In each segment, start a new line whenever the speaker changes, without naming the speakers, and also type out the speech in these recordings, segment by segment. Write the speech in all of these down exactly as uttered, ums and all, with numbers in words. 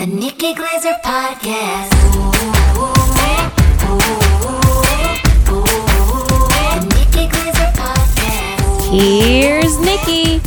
The Nikki Glazer Podcast. Ooh, ooh, ooh, ooh. The Nikki Glazer Podcast.
Here's Nikki.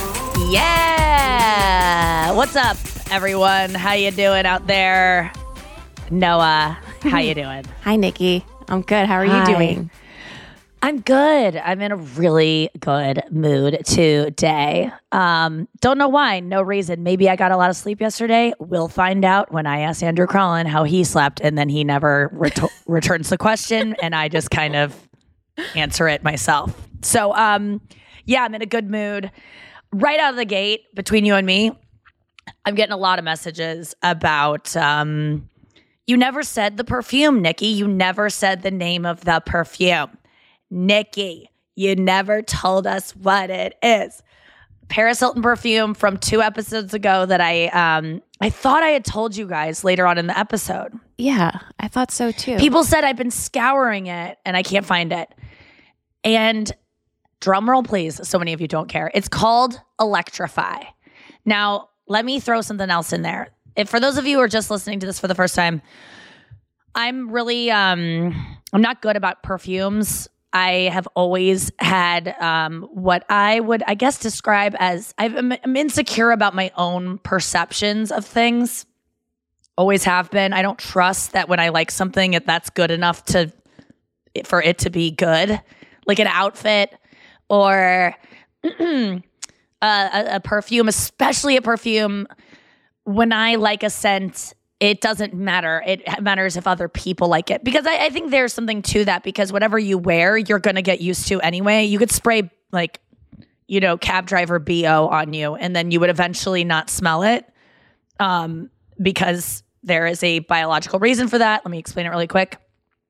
Yeah. What's up, everyone? How you doing out there? Noah, how you doing?
Hi, Nikki. I'm good. How are
Hi.
you doing?
I'm good. I'm in a really good mood today. Um, don't know why. No reason. Maybe I got a lot of sleep yesterday. We'll find out when I ask Andrew Crollin how he slept, and then he never reto- returns the question, and I just kind of answer it myself. So, um, yeah, I'm in a good mood. Right out of the gate, between you and me, I'm getting a lot of messages about... Um, you never said the perfume, Nikki. You never said the name of the perfume. Nikki, you never told us what it is. Paris Hilton perfume from two episodes ago that I um I thought I had told you guys later on in the episode.
Yeah, I thought so too.
People said I've been scouring it and I can't find it. And drum roll, please. So many of you don't care. It's called Electrify. Now, let me throw something else in there. If for those of you who are just listening to this for the first time, I'm really um I'm not good about perfumes. I have always had um, what I would, I guess, describe as I'm, I'm insecure about my own perceptions of things. Always have been. I don't trust that when I like something, that that's good enough to for it to be good, like an outfit or a, a, a perfume, especially a perfume. When I like a scent, it doesn't matter. It matters if other people like it. Because I, I think there's something to that, because whatever you wear, you're going to get used to anyway. You could spray, like, you know, cab driver B O on you, and then you would eventually not smell it um, because there is a biological reason for that. Let me explain it really quick.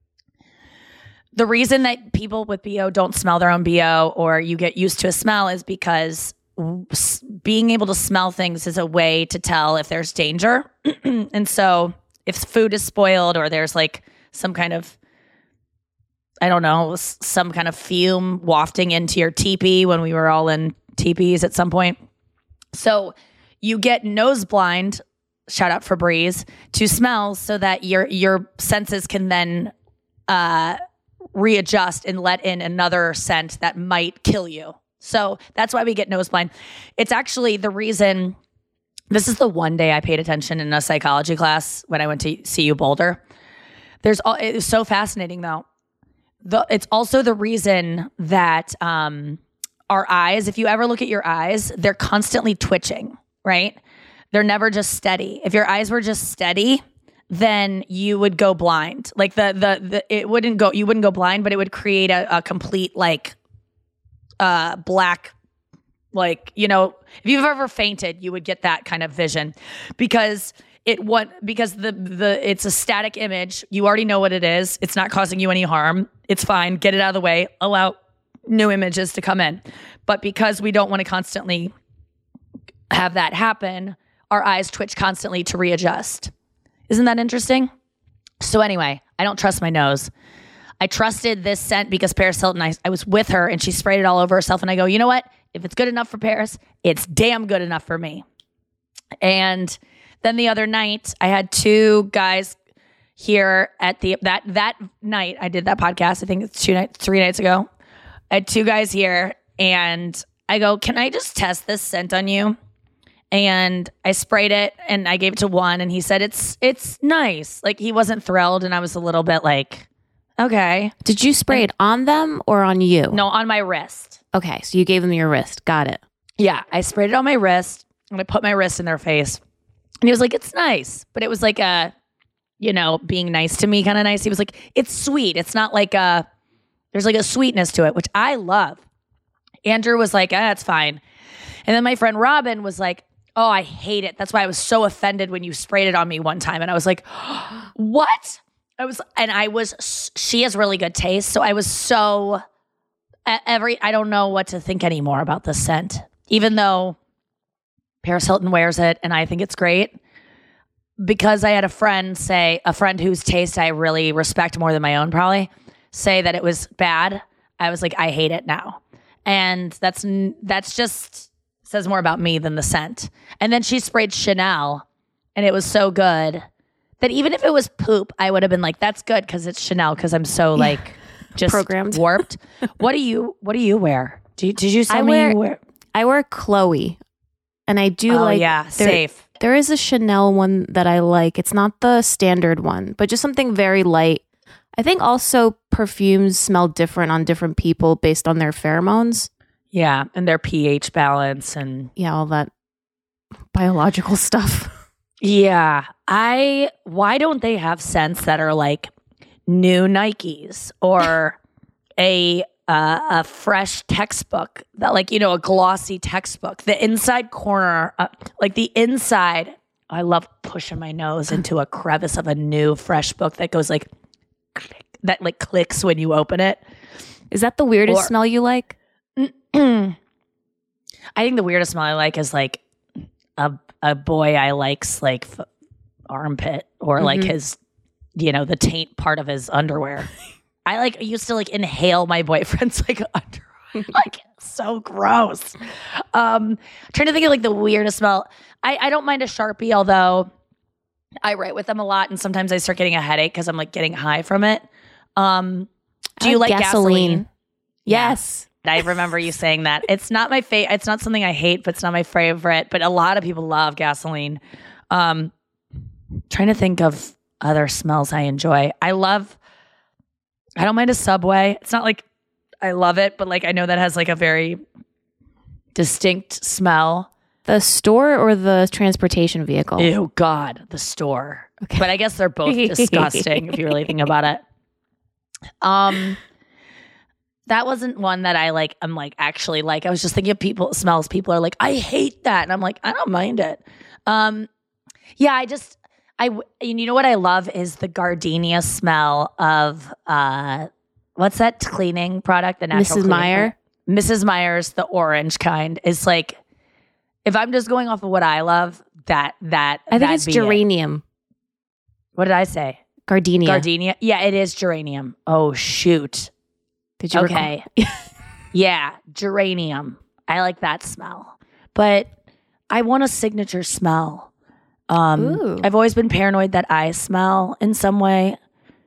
The reason that people with B O don't smell their own B O, or you get used to a smell, is because being able to smell things is a way to tell if there's danger. And so if food is spoiled, or there's like some kind of, I don't know, some kind of fume wafting into your teepee, when we were all in teepees at some point. So you get nose blind, shout out Febreze, to smells, so that your your senses can then uh, readjust and let in another scent that might kill you. So that's why we get nose blind. It's actually the reason. This is the one day I paid attention in a psychology class when I went to C U Boulder. There's all, it was so fascinating though. The, it's also the reason that um, our eyes, if you ever look at your eyes, they're constantly twitching, right? They're never just steady. If your eyes were just steady, then you would go blind. Like the the, the it wouldn't go. You wouldn't go blind, but it would create a, a complete like. Uh, black, like, you know, if you've ever fainted, you would get that kind of vision, because it what because the the it's a static image. You already know what it is. It's not causing you any harm. It's fine. Get it out of the way. Allow new images to come in. But because we don't want to constantly have that happen, our eyes twitch constantly to readjust. Isn't that interesting? So anyway, I don't trust my nose. I trusted this scent because Paris Hilton, I, I was with her and she sprayed it all over herself. And I go, you know what? If it's good enough for Paris, it's damn good enough for me. And then the other night, I had two guys here at the, that that night, I did that podcast. I think it's two nights, three nights ago. I had two guys here and I go, can I just test this scent on you? And I sprayed it and I gave it to one and he said, it's it's nice. Like, he wasn't thrilled and I was a little bit like, okay.
Did you spray it on them or on you?
No, on my wrist.
Okay, so you gave them your wrist. Got it.
Yeah, I sprayed it on my wrist and I put my wrist in their face. And he was like, it's nice. But it was like a, you know, being nice to me kind of nice. He was like, it's sweet. It's not like a, there's like a sweetness to it, which I love. Andrew was like, ah, it's fine. And then my friend Robin was like, oh, I hate it. That's why I was so offended when you sprayed it on me one time. And I was like, what? I was, and I was, she has really good taste. So I was so, every, I don't know what to think anymore about this scent, even though Paris Hilton wears it and I think it's great, because I had a friend say, a friend whose taste I really respect more than my own probably, say that it was bad. I was like, I hate it now. And that's, that's just says more about me than the scent. And then she sprayed Chanel and it was so good that even if it was poop, I would have been like, "That's good," because it's Chanel. Because I'm so like just
Programmed.
warped. What do you What do you wear? Do you, did you send
I
me
wear-
you wear?
I wear Chloe, and I do
Oh
like.
yeah,
there-
safe.
There is a Chanel one that I like. It's not the standard one, but just something very light. I think also perfumes smell different on different people based on their pheromones.
Yeah, and their pH balance and
Yeah, all that biological stuff.
yeah. I why don't they have scents that are like new Nikes or a uh, a fresh textbook that like you know a glossy textbook. The inside corner, uh, like the inside. I love pushing my nose into a crevice of a new fresh book that goes like that like clicks when you open it.
Is that the weirdest
Or-
smell you like?
I think the weirdest smell I like is like a a boy I like's like f- armpit or like
Mhm.
his, you know, the taint part of his underwear. I like used to like inhale my boyfriend's like underwear. Like so gross. Um, trying to think of like the weirdest smell. I I don't mind a Sharpie, although I write with them a lot, and sometimes I start getting a headache because I'm like getting high from it. Um, do
I
you like gasoline?
Yes.
I remember you saying that. It's not my favorite. It's not something I hate, but it's not my favorite. But a lot of people love gasoline. Um, trying to think of other smells I enjoy. I love, I don't mind a Subway. It's not like I love it, but like I know that has like a very distinct smell.
The store or the transportation vehicle?
Ew, God, the store.
Okay.
But I guess they're both disgusting if you really think about it. Um, that wasn't one that I like. I'm like actually like. I was just thinking of people smells. People are like, I hate that, and I'm like, I don't mind it. Um, yeah, I just I w- and you know what I love is the gardenia smell of uh, what's that cleaning product? The natural
Missus
cleaning
Meyer?
product? Missus Meyer's, the orange kind, is like. If I'm just going off of what I love, that that
I think
that'd
it's
be it.
geranium.
What did I say?
Gardenia.
Gardenia. Yeah, it is geranium. Oh shoot.
Did you
Okay. Yeah, geranium. I like that smell. But I want a signature smell. Um
Ooh.
I've always been paranoid that I smell in some way.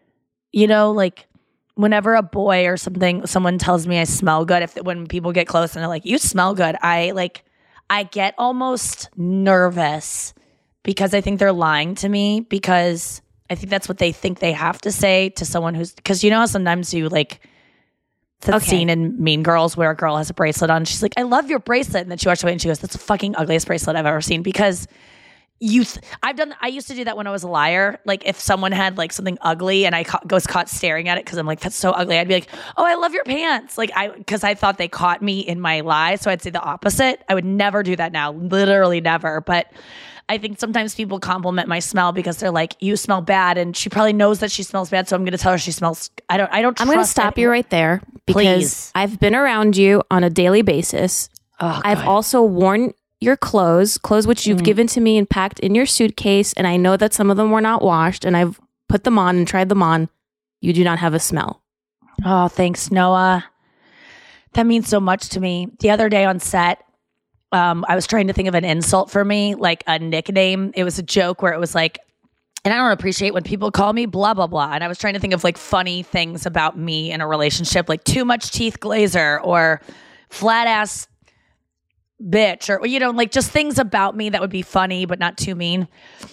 You know, like whenever a boy or something someone tells me I smell good, if when people get close and they're like, "You smell good." I like I get almost nervous because I think they're lying to me because I think that's what they think they have to say to someone who's because you know how sometimes you like that
Okay.
scene in Mean Girls where a girl has a bracelet on. She's like, "I love your bracelet," and then she walks away and she goes, "That's the fucking ugliest bracelet I've ever seen." Because you, th- I've done. I used to do that when I was a liar. Like if someone had like something ugly and I ca- was caught staring at it because I'm like, "That's so ugly," I'd be like, "Oh, I love your pants." Like I because I thought they caught me in my lie, so I'd say the opposite. I would never do that now, literally never. But I think sometimes people compliment my smell because they're like, "You smell bad," and she probably knows that she smells bad, so I'm going to tell her she smells. I don't. I don't.
I'm going to
trust
stop
anyone.
you right there because
Please.
I've been around you on a daily basis.
Oh,
I've
God.
also worn your clothes, clothes which you've
Mm.
given to me and packed in your suitcase. And I know that some of them were not washed and I've put them on and tried them on. You do not have a smell.
Oh, thanks, Noah. That means so much to me. The other day on set, um, I was trying to think of an insult for me, like a nickname. It was a joke where it was like, and I don't appreciate when people call me blah, blah, blah. And I was trying to think of like funny things about me in a relationship, like too much teeth glazer or flat ass bitch or, you know, like just things about me that would be funny, but not too mean.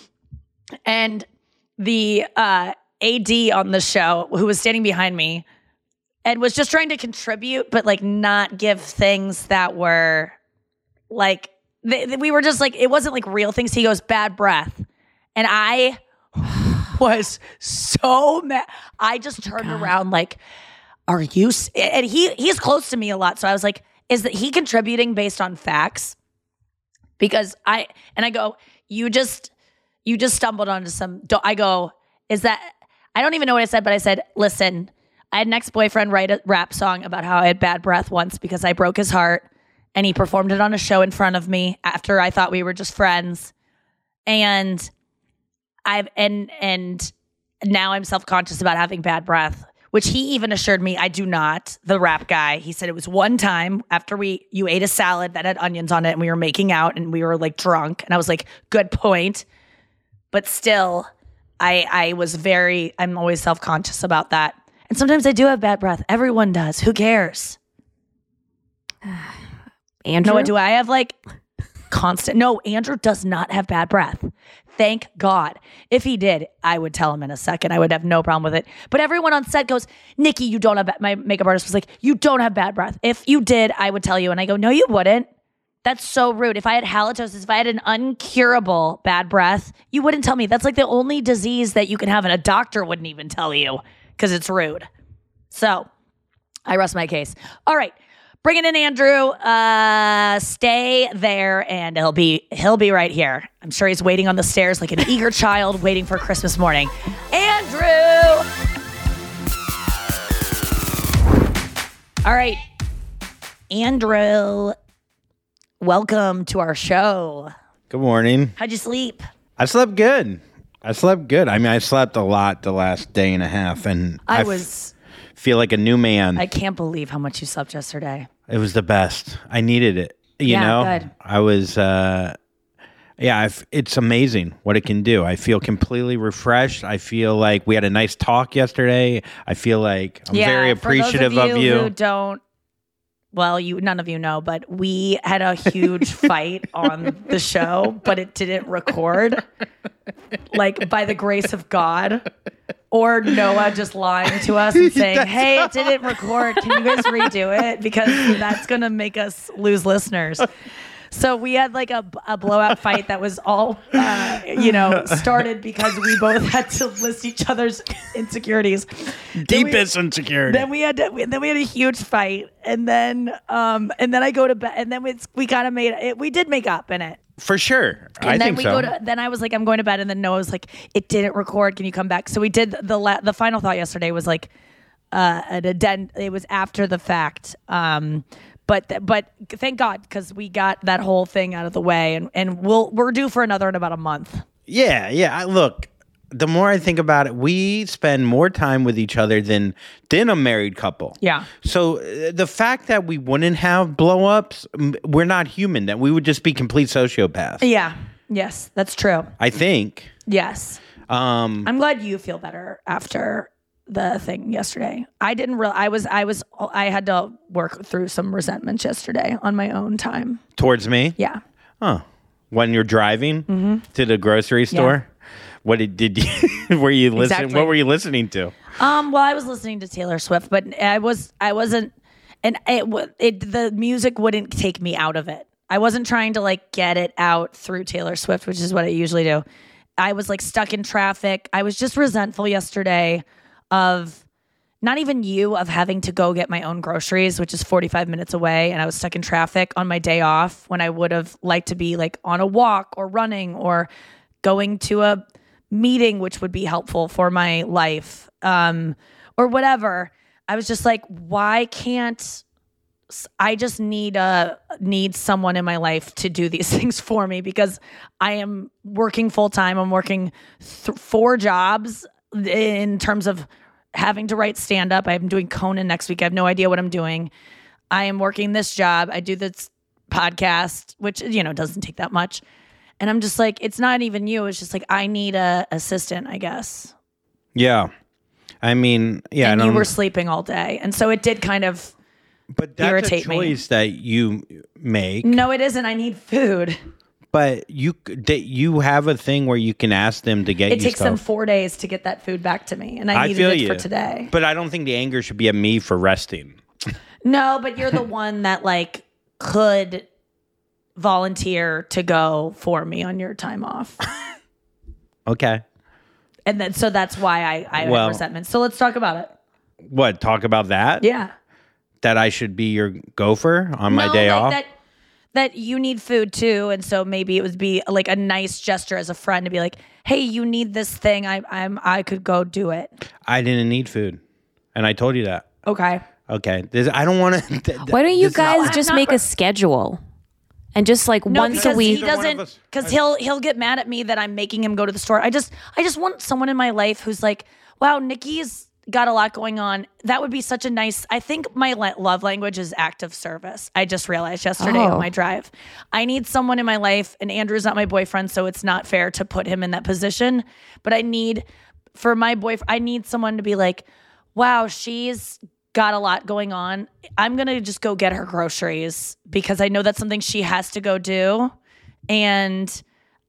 And the uh, A D on the show who was standing behind me and was just trying to contribute, but like not give things that were like, th- th- we were just like, it wasn't like real things. He goes, bad breath. And I was so mad. I just turned
God.
around like, are you, s-? And he he's close to me a lot. So I was like, is that he contributing based on facts? Because I, and I go, you just, you just stumbled onto some, don't, I go, is that, I don't even know what I said, but I said, listen, I had an ex-boyfriend write a rap song about how I had bad breath once because I broke his heart and he performed it on a show in front of me after I thought we were just friends. And I've, and, and now I'm self-conscious about having bad breath, which he even assured me I do not, the rap guy. He said it was one time after we, you ate a salad that had onions on it and we were making out and we were like drunk. And I was like, good point. but still, I I was very. I'm always self conscious about that, and sometimes I do have bad breath. Everyone does. Who cares?
Andrew?
No, do I have like constant? No, Andrew does not have bad breath. Thank God. If he did, I would tell him in a second. I would have no problem with it. But everyone on set goes, Nikki, you don't have bad. My makeup artist was like, you don't have bad breath. If you did, I would tell you. And I go, no, you wouldn't. That's so rude. If I had halitosis, if I had an uncurable bad breath, you wouldn't tell me. That's like the only disease that you can have, and a doctor wouldn't even tell you because it's rude. So I rest my case. All right. Bringing in Andrew. Uh, stay there, and he'll be he'll be right here. I'm sure he's waiting on the stairs like an eager child waiting for Christmas morning. Andrew. All right, Andrew. Welcome to our show.
Good morning.
How'd you sleep?
I slept good. I slept good. I mean, I slept a lot the last day and a half, and
I,
I
was.
F- feel like a new man.
I can't believe how much you slept yesterday.
It was the best. I needed it. You
Yeah,
know,
good.
I was. Uh, yeah, I've, it's amazing what it can do. I feel completely refreshed. I feel like we had a nice talk yesterday. I feel like I'm
yeah,
very
for those
appreciative
of
of
you.
you.
Who don't. Well, you none of you know, but we had a huge fight on the show, but it didn't record. Like by the grace of God, or Noah just lying to us and saying,
That's
"Hey, it didn't record. Can you guys redo it? Because that's gonna make us lose listeners." So we had like a, a blowout fight that was all, uh, you know, started because we both had to list each other's insecurities.
Deepest insecurity.
Then we had to, then we had a huge fight, and then um and then I go to bed, and then it's, we kind of made it. We did make up in it,
For sure.
and
I
then
think
we
so.
go to. Then I was like, I'm going to bed, and then Noah was like, it didn't record. Can you come back? So we did the la- the final thought yesterday was like uh an addend. It was after the fact. Um, but th- but thank God, because we got that whole thing out of the way, and and we'll we're due for another in about a month.
Yeah, yeah. I, look, the more I think about it, we spend more time with each other than than a married couple.
Yeah.
So uh, the fact that we wouldn't have blow-ups, m- we're not human. That we would just be complete sociopaths.
Yeah. Yes, that's true.
I think.
Yes.
Um,
I'm glad you feel better after the thing yesterday. I didn't real I was I was I had to work through some resentments yesterday on my own time.
towards me.
Yeah.
Huh. When you're driving
Mm-hmm.
to the grocery store, what did, did you? Were you listening?
Exactly.
What were you listening to?
Um well, I was listening to Taylor Swift, but I was I wasn't and it, wa- it the music wouldn't take me out of it. I wasn't trying to like get it out through Taylor Swift, which is what I usually do. I was like stuck in traffic. I was just resentful yesterday of not even you, of having to go get my own groceries, which is forty-five minutes away. And I was stuck in traffic on my day off when I would have liked to be like on a walk or running or going to a meeting, which would be helpful for my life, um, or whatever. I was just like, why can't I just need a need someone in my life to do these things for me, because I am working full time. I'm working th- four jobs in terms of having to write stand up. I'm doing Conan next week. I have no idea what I'm doing. I am working this job. I do this podcast, which, you know, doesn't take that much. And I'm just like, it's not even you. It's just like, I need a assistant, I guess.
Yeah. I mean, yeah.
And
I
you
don't,
were sleeping all day. And so it did kind of,
but that's
irritate
a
me.
choice that you make.
no, it isn't. I need food.
But you that you have a thing where you can ask them to get
It
you
takes
stuff.
them four days to get that food back to me, and I
I
needed
feel
it
you
for today.
But I don't think the anger should be at me for resting.
No, but you're the one that like could volunteer to go for me on your time off,
Okay.
and then so that's why I I
Well-
have resentment. So let's talk about it.
What? Talk about that?
Yeah,
That I should be your gopher on my
no,
day
like
off?
That, that you need food too, and so maybe it would be like a nice gesture as a friend to be like, "Hey, you need this thing. I I'm I could go do it."
I didn't need food. And I told you that.
Okay.
Okay. This, I don't want to.
Why don't you
this is-
guys
I'm
just
not
make
re-
a schedule and just like
No,
once a
because
week?
he
Either one of
doesn't.
us-
Because he'll he'll get mad at me that I'm making him go to the store. I just I just want someone in my life who's like, wow, Nikki's got a lot going on. That would be such a nice, I think my le- love language is act of service. I just realized yesterday
Oh.
on my drive. I need someone in my life, and Andrew's not my boyfriend, so it's not fair to put him in that position. But I need, for my boyfriend, I need someone to be like, wow, she's got a lot going on. I'm going to just go get her groceries because I know that's something she has to go do. And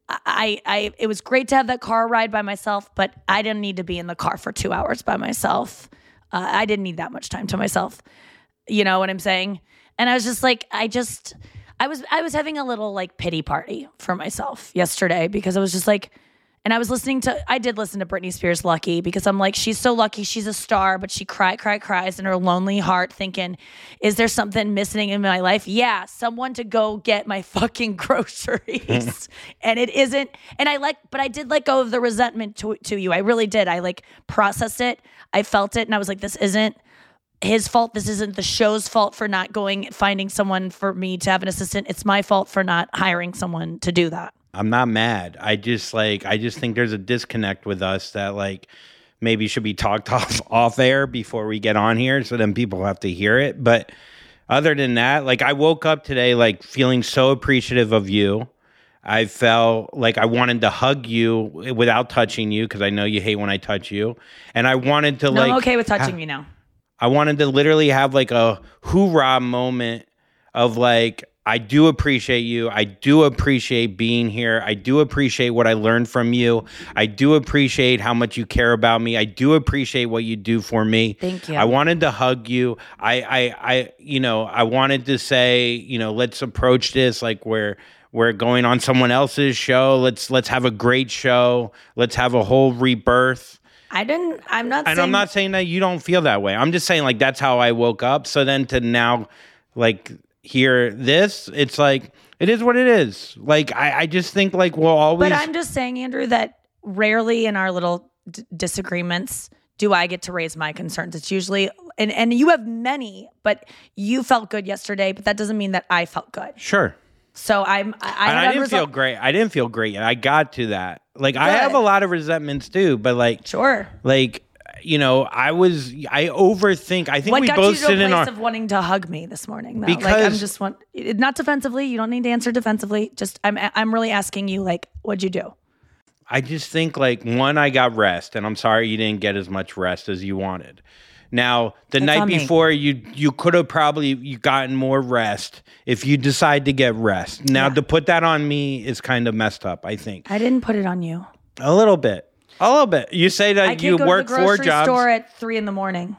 I, I, it was great to have that car ride by myself, but I didn't need to be in the car for two hours by myself. Uh, I didn't need that much time to myself. You know what I'm saying? And I was just like, I just, I was, I was having a little like pity party for myself yesterday because I was just like, and I was listening to, I did listen to Britney Spears' Lucky because I'm like, she's so lucky. She's a star, but she cry, cry, cries in her lonely heart thinking, is there something missing in my life? Yeah, someone to go get my fucking groceries. And it isn't, and I like, but I did let go of the resentment to, to you. I really did. I like processed it. I felt it. And I was like, this isn't his fault. This isn't the show's fault for not going, finding someone for me to have an assistant. It's my fault for not hiring someone to do that.
I'm not mad. I just like I just think there's a disconnect with us that like maybe should be talked off off air before we get on here, so then people have to hear it. But other than that, like I woke up today like feeling so appreciative of you. I felt like I wanted to hug you without touching you because I know you hate when I touch you, and I wanted to
No,
like
I'm okay with touching
ha-
you now.
I wanted to literally have like a hoorah moment of like, I do appreciate you. I do appreciate being here. I do appreciate what I learned from you. I do appreciate how much you care about me. I do appreciate what you do for me.
Thank you.
I wanted to hug you. I, I, I, you know, I wanted to say, you know, let's approach this like we're we're going on someone else's show. Let's let's have a great show. Let's have a whole rebirth.
I didn't, I'm not
And
saying.
I'm not saying that you don't feel that way. I'm just saying like that's how I woke up. So then to now like hear this, it's like it is what it is. Like I, I just think like we'll always.
But I'm just saying, Andrew, that rarely in our little d- disagreements do I get to raise my concerns. It's usually, and, and you have many, but you felt good yesterday, but that doesn't mean that I felt good.
Sure.
So I'm, I, I,
And I
had
didn't feel
unresol-
great. I didn't feel great yet. I got to that. Like I
Good.
have a lot of resentments too, but like
Sure.
like you know, I was I overthink. I think
What
we
got
both
you to a
sit
place
in our
of wanting to hug me this morning? Though? like I'm
Because-
just want, not defensively. You don't need to answer defensively. Just I'm, I'm really asking you, like, what'd you do?
I just think like one, I got rest, and I'm sorry you didn't get as much rest as you wanted. Now, the
That's
night
on me.
before, you you could have probably you gotten more rest if you decide to get rest. Now,
Yeah.
to put that on me is kind of messed up, I think.
I didn't put it on you.
A little bit. A little bit. You say
I
that
can't
you
go
work
to the
four
grocery
jobs.
store at three in the morning.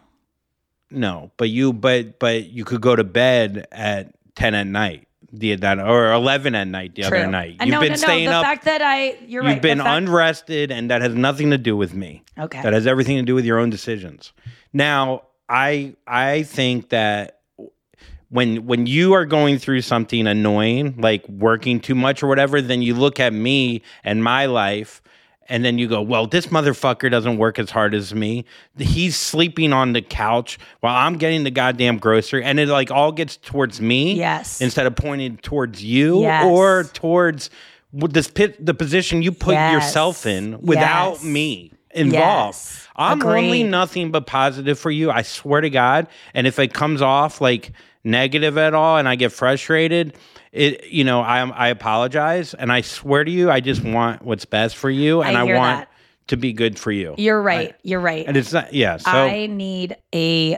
No, but you but but you could go to bed at ten at night. The that or eleven at night the other night.
Uh,
You've
no,
been
no, no.
staying
the
up.
fact that I, you're
You've
right.
been
the fact-
unrested, and that has nothing to do with me.
Okay.
That has everything to do with your own decisions. Now, I I think that when when you are going through something annoying, like working too much or whatever, then you look at me and my life, and then you go, well, this motherfucker doesn't work as hard as me. He's sleeping on the couch while I'm getting the goddamn grocery. And it like all gets towards me.
Yes.
Instead of pointing towards you
Yes.
or towards this pit, the position you put
Yes.
yourself in without
Yes.
me involved.
Yes.
I'm only
Agreed.
nothing but positive for you. I swear to God. And if it comes off like negative at all and I get frustrated, it you know, I I apologize, and I swear to you, I just want what's best for you, and
I
I,
hear
want
that.
to be good for you.
You're right. You're right.
And it's not yeah, so
I need a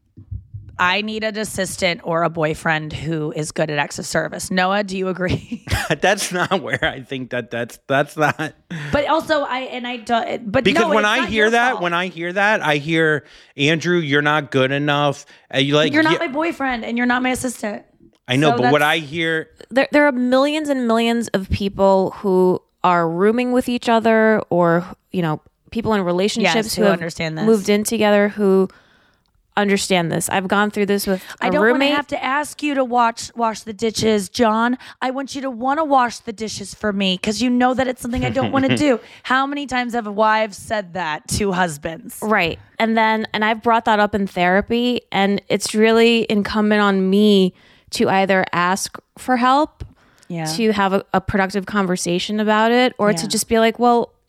I need an assistant or a boyfriend who is good at acts of service. Noah, do you agree?
that's not where I think that that's that's not
But also I and I don't but
because
no,
when
it's
I
not
hear
your
that,
fault.
when I hear that, I hear Andrew, you're not good enough. And you like
You're not
yeah,
my boyfriend and you're not my assistant.
I know,
so
but what
that's-
I hear
there, there are millions and millions of people who are rooming with each other, or you know, people in relationships
Yes,
who
who
have
understand this.
moved in together who understand this. I've gone through this with a
I don't want to
roommate.
have to ask you to watch wash the dishes, John. I want you to want to wash the dishes for me because you know that it's something I don't want to do. How many times have wives said that to husbands?
Right. And then, and I've brought that up in therapy, and it's really incumbent on me to either ask for help,
Yeah.
to have a, a productive conversation about it, or
Yeah.
to just be like, well,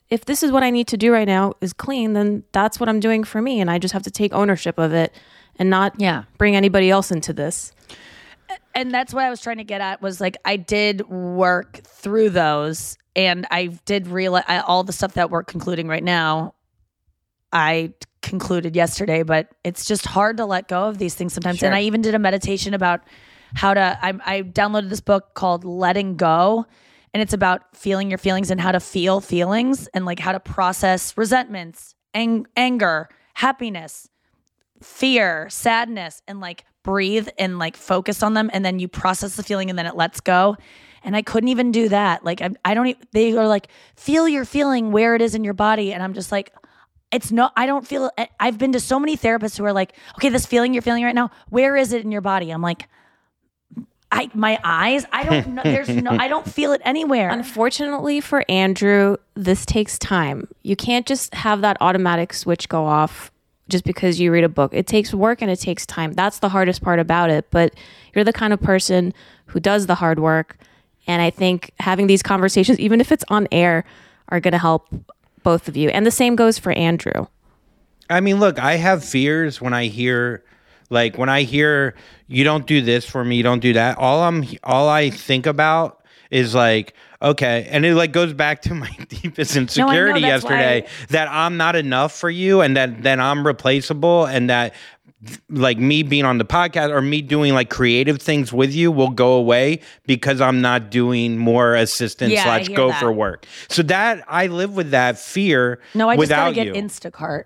if this is what I need to do right now is clean, then that's what I'm doing for me. And I just have to take ownership of it and not
Yeah.
bring anybody else into this.
And that's what I was trying to get at was like, I did work through those and I did realize I, all the stuff that we're concluding right now, I concluded yesterday, but it's just hard to let go of these things sometimes.
Sure.
And I even did a meditation about how to, I, I downloaded this book called Letting Go. And it's about feeling your feelings and how to feel feelings and like how to process resentments, ang- anger, happiness, fear, sadness, and like breathe and like focus on them. And then you process the feeling and then it lets go. And I couldn't even do that. Like, I, I don't, e- they are like, feel your feeling where it is in your body. And I'm just like, it's not, I don't feel, I've been to so many therapists who are like, okay, this feeling you're feeling right now, where is it in your body? I'm like, I, my eyes, I don't know. There's no, I don't feel it anywhere.
Unfortunately for Andrew, this takes time. You can't just have that automatic switch go off just because you read a book. It takes work and it takes time. That's the hardest part about it. But you're the kind of person who does the hard work. And I think having these conversations, even if it's on air, are going to help both of you. And the same goes for Andrew.
I mean, look, I have fears when I hear, like, when I hear you don't do this for me, you don't do that. All I'm, all I think about is like, okay, and it like goes back to my deepest insecurity
that's
yesterday
why-
that I'm not enough for you, and that that I'm replaceable, and that like me being on the podcast or me doing like creative things with you will go away because I'm not doing more assistant
Yeah, I
slash
hear
go
that.
for work. So that I live with that fear.
no, I just
without
gotta get
you.
Instacart.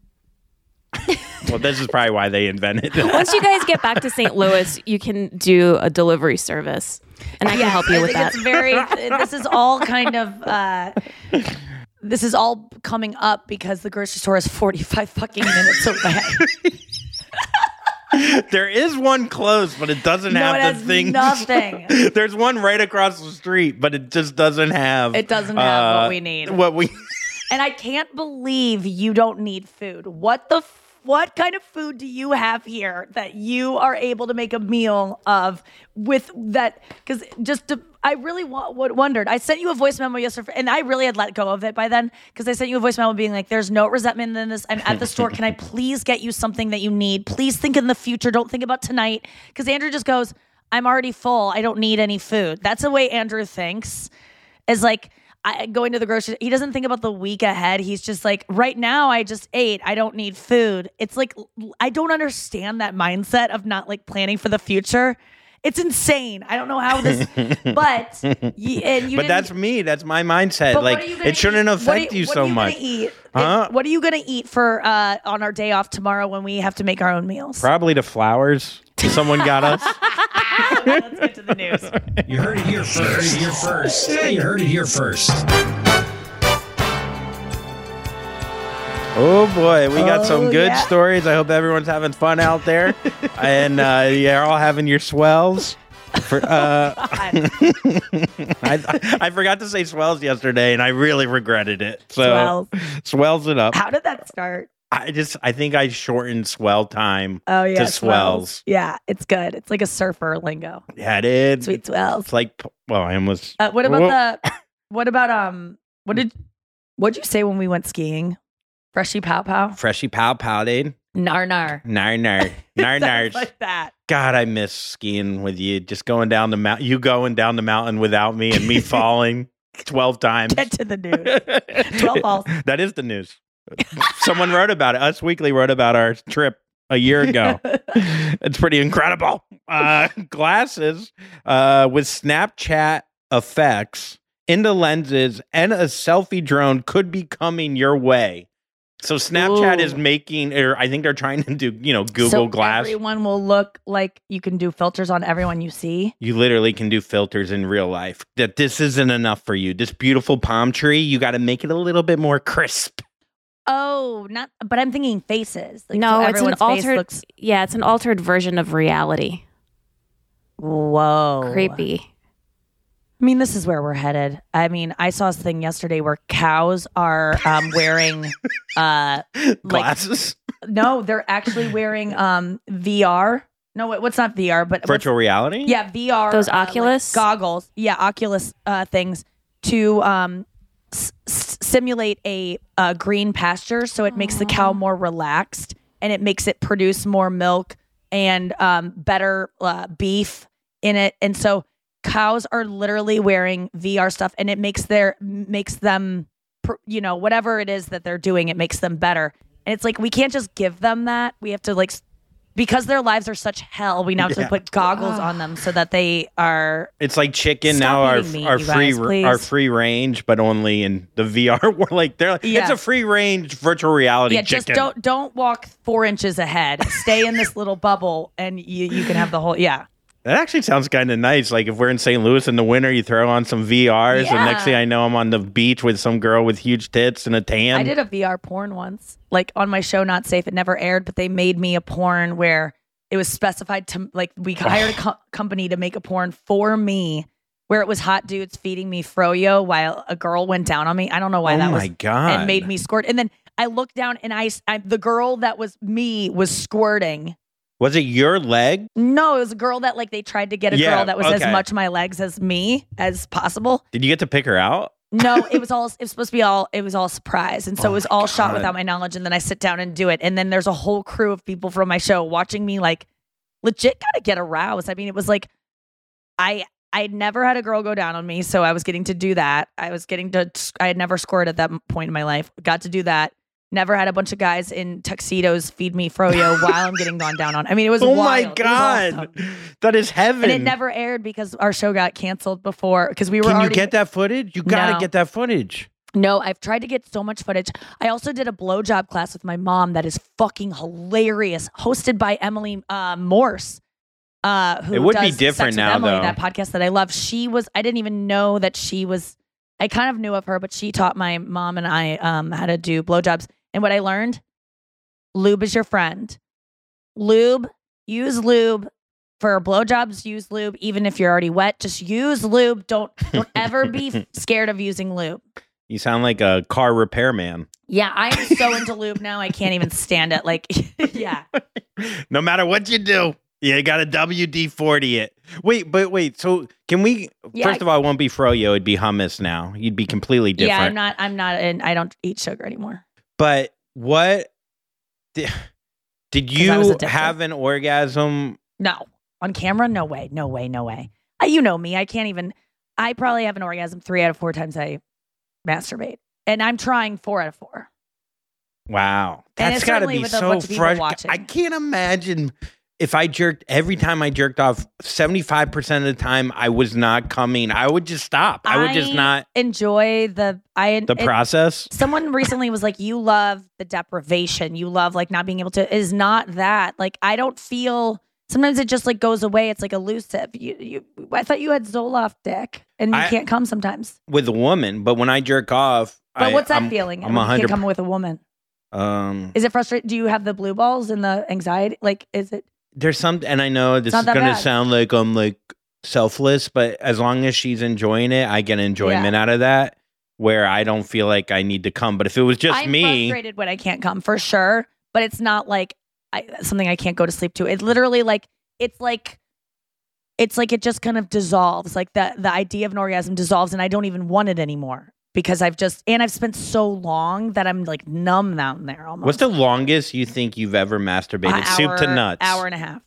Well, this is probably why they invented it.
Once you guys get back to Saint Louis, you can do a delivery service. And I can help you
I
with
think
that.
It's very. This is all kind of. Uh, this is all coming up because the grocery store is forty-five fucking minutes away.
There is one close, but it doesn't
No,
have
it
the
has
thing.
nothing.
There's one right across the street, but it just doesn't have.
It doesn't have what we need.
What we.
And I can't believe you don't need food. What the? F- what kind of food do you have here that you are able to make a meal of with that? Because just to, I really wa- wondered. I sent you a voice memo yesterday, and I really had let go of it by then because I sent you a voice memo being like, "There's no resentment in this. I'm at the store. Can I please get you something that you need? Please think in the future. Don't think about tonight." Because Andrew just goes, "I'm already full. I don't need any food." That's the way Andrew thinks. Is like. I, going to the grocery, he doesn't think about the week ahead. He's just like, right now, I just ate. I don't need food. It's like, I don't understand that mindset of not like planning for the future. It's insane. I don't know how this, but y- and you.
But
didn't-
that's me. That's my mindset.
but what
Like
are you gonna
it shouldn't
eat?
affect
What are
you
what
so
are you
much.
Gonna eat?
Huh?
It- what are you gonna eat for uh, on our day off tomorrow when we have to make our own meals?
Probably the flowers someone got us.
Let's get to the news.
You heard it here first. You heard it here first. You heard it here first.
Oh boy, we got
Oh,
some good
yeah.
stories. I hope everyone's having fun out there, and uh, you're all having your swells. For, uh, I, I forgot to say swells yesterday, and I really regretted it. So
Swells.
swells it up.
How did that start?
I just I think I shortened swell time
Oh yeah,
to swells.
Yeah, it's good. It's like a surfer lingo.
Yeah, it is.
Sweet swells.
It's like well, I almost.
Uh, what about
Whoa.
the? What about um? What did? What'd you say when we went skiing? Freshy pow pow.
Freshy pow pow, dude.
Nar nar.
Nar nar nar
Sounds
nars.
like that.
God, I miss skiing with you. Just going down the mountain, you going down the mountain without me, and me falling twelve times.
Get to the news. Twelve balls.
That is the news. Someone wrote about it. Us Weekly wrote about our trip a year ago. It's pretty incredible. Uh, glasses uh, with Snapchat effects into lenses and a selfie drone could be coming your way. So Snapchat
Ooh.
is making, or I think they're trying to do, you know, Google
so
Glass.
Everyone will look like you can do filters on everyone you see.
You literally can do filters in real life. That this isn't enough for you. This beautiful palm tree, you got to make it a little bit more crisp.
Oh, not. But I'm thinking faces. Like,
No,
so
it's an
everyone's face
altered.
looks-
Yeah, it's an altered version of reality.
Whoa.
Creepy.
I mean, this is where we're headed. I mean, I saw this thing yesterday where cows are um, wearing, uh, like,
Glasses,
no, they're actually wearing um, V R. No, wait, what's not V R, but what's-
virtual reality.
yeah, V R.
Those
uh, like
Oculus?
goggles. Yeah, Oculus uh, things to um, s- s- simulate a uh, green pasture, so it makes the cow more relaxed and it makes it produce more milk and um, better uh, beef in it. And so cows are literally wearing V R stuff, and it makes their makes them, pr- you know, whatever it is that they're doing, it makes them better. And it's like we can't just give them that. We have to like. s- Because their lives are such hell, we now have to
Yeah.
put goggles on them so that they are.
It's like chicken
Stop
now are
eating meat,
are
you
free
guys, please.
are free range, but only in the V R world. Like they're like,
Yeah.
it's a free range virtual reality
Yeah,
chicken.
just don't don't walk four inches ahead. Stay in this little bubble, and you you can have the whole. Yeah,
That actually sounds kind of nice. Like if we're in Saint Louis in the winter, you throw on some V Rs, and next
Yeah.
thing I know, I'm on the beach with some girl with huge tits and a tan.
I did a V R porn once, like on my show, Not Safe. It never aired, but they made me a porn where it was specified to like we hired a co- company to make a porn for me, where it was hot dudes feeding me froyo while a girl went down on me. I don't know why
Oh
that
my
was
God.
and made me squirt. And then I looked down, and I, I the girl that was me was squirting.
Was it your leg?
No, it was a girl that like they tried to get a
Yeah,
girl that was
okay.
as much my legs as me as possible.
Did you get to pick her out?
No, it was all it was supposed to be all it was all a surprise. And so
Oh
it was
my
all shot
God.
without my knowledge, and then I sit down and do it. And then there's a whole crew of people from my show watching me like legit gotta get aroused. I mean, it was like I I had never had a girl go down on me, so I was getting to do that. I was getting to I had never scored at that point in my life. Got to do that. Never had a bunch of guys in tuxedos feed me froyo while I'm getting gone down on. I mean, it was
Oh
wild.
my
It was
God.
awesome.
That is heaven.
And it never aired because our show got canceled before because we were
Can you
already
get that footage? You got to
No.
get that footage.
No, I've tried to get so much footage. I also did a blowjob class with my mom that is fucking hilarious, hosted by Emily uh, Morse. Uh, who
It would be
does
different
Sex with
now,
Emily,
though.
that podcast that I love. She was, I didn't even know that she was, I kind of knew of her, but she taught my mom and I um, how to do blowjobs. And what I learned, lube is your friend. Lube, use lube. For blowjobs, use lube. Even if you're already wet, just use lube. Don't don't ever be scared of using lube.
You sound like a car repairman.
Yeah, I'm so into lube now. I can't even stand it. Like, yeah.
No matter what you do, you got to W D forty it. Wait, but wait. So can we?
Yeah,
first
I-
of all, it won't be froyo. It'd be hummus now. You'd be completely different.
Yeah, I'm not. I'm not. And I don't eat sugar anymore.
But what did, did
'Cause I was
you
addicted.
have an orgasm?
No, on camera, no way, no way, no way. Uh, you know me. I can't even. I probably have an orgasm three out of four times I masturbate, and I'm trying four out of four.
Wow,
And
that's
it's
got to
certainly
be
with a
so
bunch of people
frustrating.
watching.
I can't imagine if I jerked every time I jerked off. seventy-five percent of the time, I was not coming. I would just stop. I would just
I
not
enjoy the. I
the
it-
process.
Someone recently was like, "You love the deprivation. You love like not being able to." Is not that like I don't feel. Sometimes it just like goes away. It's like elusive. You, you. I thought you had Zoloft dick, and you
I-
can't come sometimes.
With a woman, but when I jerk off,
But
I,
what's that
I'm,
feeling?
I'm
when
a
you
hundred.
can't come with a woman.
Um,
Is it frustrating? Do you have the blue balls and the anxiety? Like, is it?
there's some, and I know this
not
is
that
gonna
bad.
sound like I'm like selfless, but as long as she's enjoying it, I get enjoyment out of that. Where I don't feel like I need to come. But if it was just
I'm
me,
frustrated when I can't come for sure, but it's not like I, something I can't go to sleep to. It's literally like it's like it's like it just kind of dissolves. Like the the idea of an orgasm dissolves, and I don't even want it anymore because I've just and I've spent so long that I'm like numb down there almost.
what's the longest you think you've ever masturbated?
An
Soup to
hour-
nuts.
Hour and a half,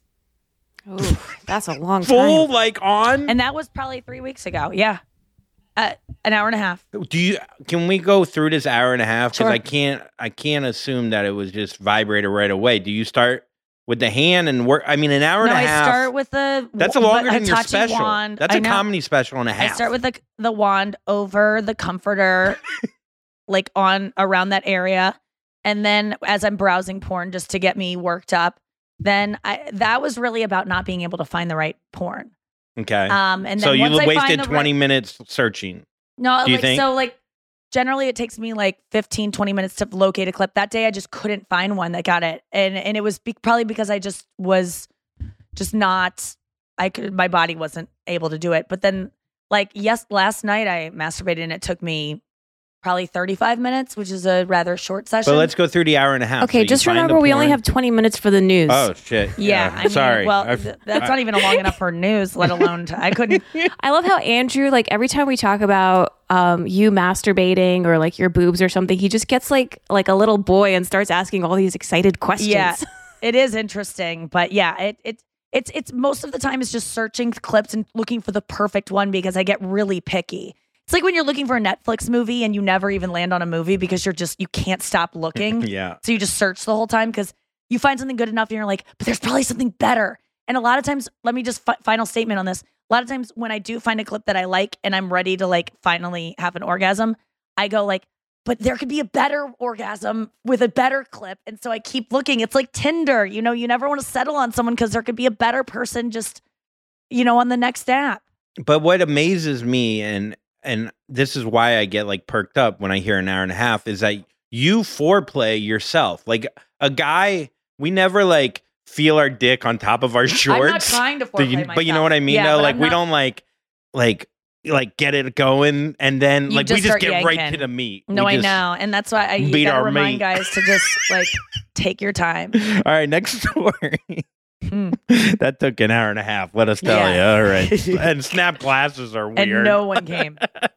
Ooh, that's a long
Full
time.
like on.
and that was probably three weeks ago. Yeah, uh, an hour and a half.
Do you? Can we go through this hour and a half? Because
Sure.
I can't. I can't assume that it was just vibrator right away. Do you start with the hand and work? I mean, an hour
No,
and a
I
half.
start with the
that's a longer than your
Hitachi
special.
wand.
That's
I
a
know.
comedy special and a half.
I start with the the wand over the comforter, like on around that area, and then as I'm browsing porn just to get me worked up, then I that was really about not being able to find the right porn.
okay.
Um, and then
so you
once I
wasted
find the
twenty
right,
minutes searching.
no,
do you
like
think?
so like generally it takes me like fifteen, twenty minutes to locate a clip. That day I just couldn't find one that got it, and and it was be- probably because I just was just not. I could my body wasn't able to do it, but then. Like, yes, last night I masturbated and it took me probably thirty-five minutes, which is a rather short session.
But let's go through the hour and a half. So
Okay,
you
just
find the
remember we only
porn.
have twenty minutes for the news.
Oh shit.
yeah, I mean,
sorry.
well,
I've-
th- that's not even long enough for news, let alone to, I couldn't.
I love how Andrew, like every time we talk about um, you masturbating or like your boobs or something, he just gets like like a little boy and starts asking all these excited questions.
Yeah, it is interesting, but yeah, it it it's it's most of the time it's just searching clips and looking for the perfect one because I get really picky. It's like when you're looking for a Netflix movie and you never even land on a movie because you're just you can't stop looking.
Yeah.
So you just search the whole time because you find something good enough and you're like, but there's probably something better. And a lot of times, let me just fi- final statement on this. A lot of times when I do find a clip that I like and I'm ready to like finally have an orgasm, I go like, but there could be a better orgasm with a better clip. And so I keep looking. It's like Tinder. You know, you never want to settle on someone because there could be a better person just, you know, on the next app.
But what amazes me, and and this is why I get like perked up when I hear an hour and a half, is that you foreplay yourself. Like a guy, we never like feel our dick on top of our shorts.
I'm not trying to foreplay
you,
myself.
But you know what I mean?
Yeah,
though?
but
Like
I'm
we
not-
don't like like like get it going, and then
You
like
just
we just
start
get right
yanking.
to the meat.
No,
We
I
just-
know. And that's why I you
beat
gotta
our
remind
meat.
guys to just like take your time.
All right, next story.
Hmm.
That took an hour and a half. Let us tell
Yeah.
you. All right, and snap glasses are weird.
And no one came.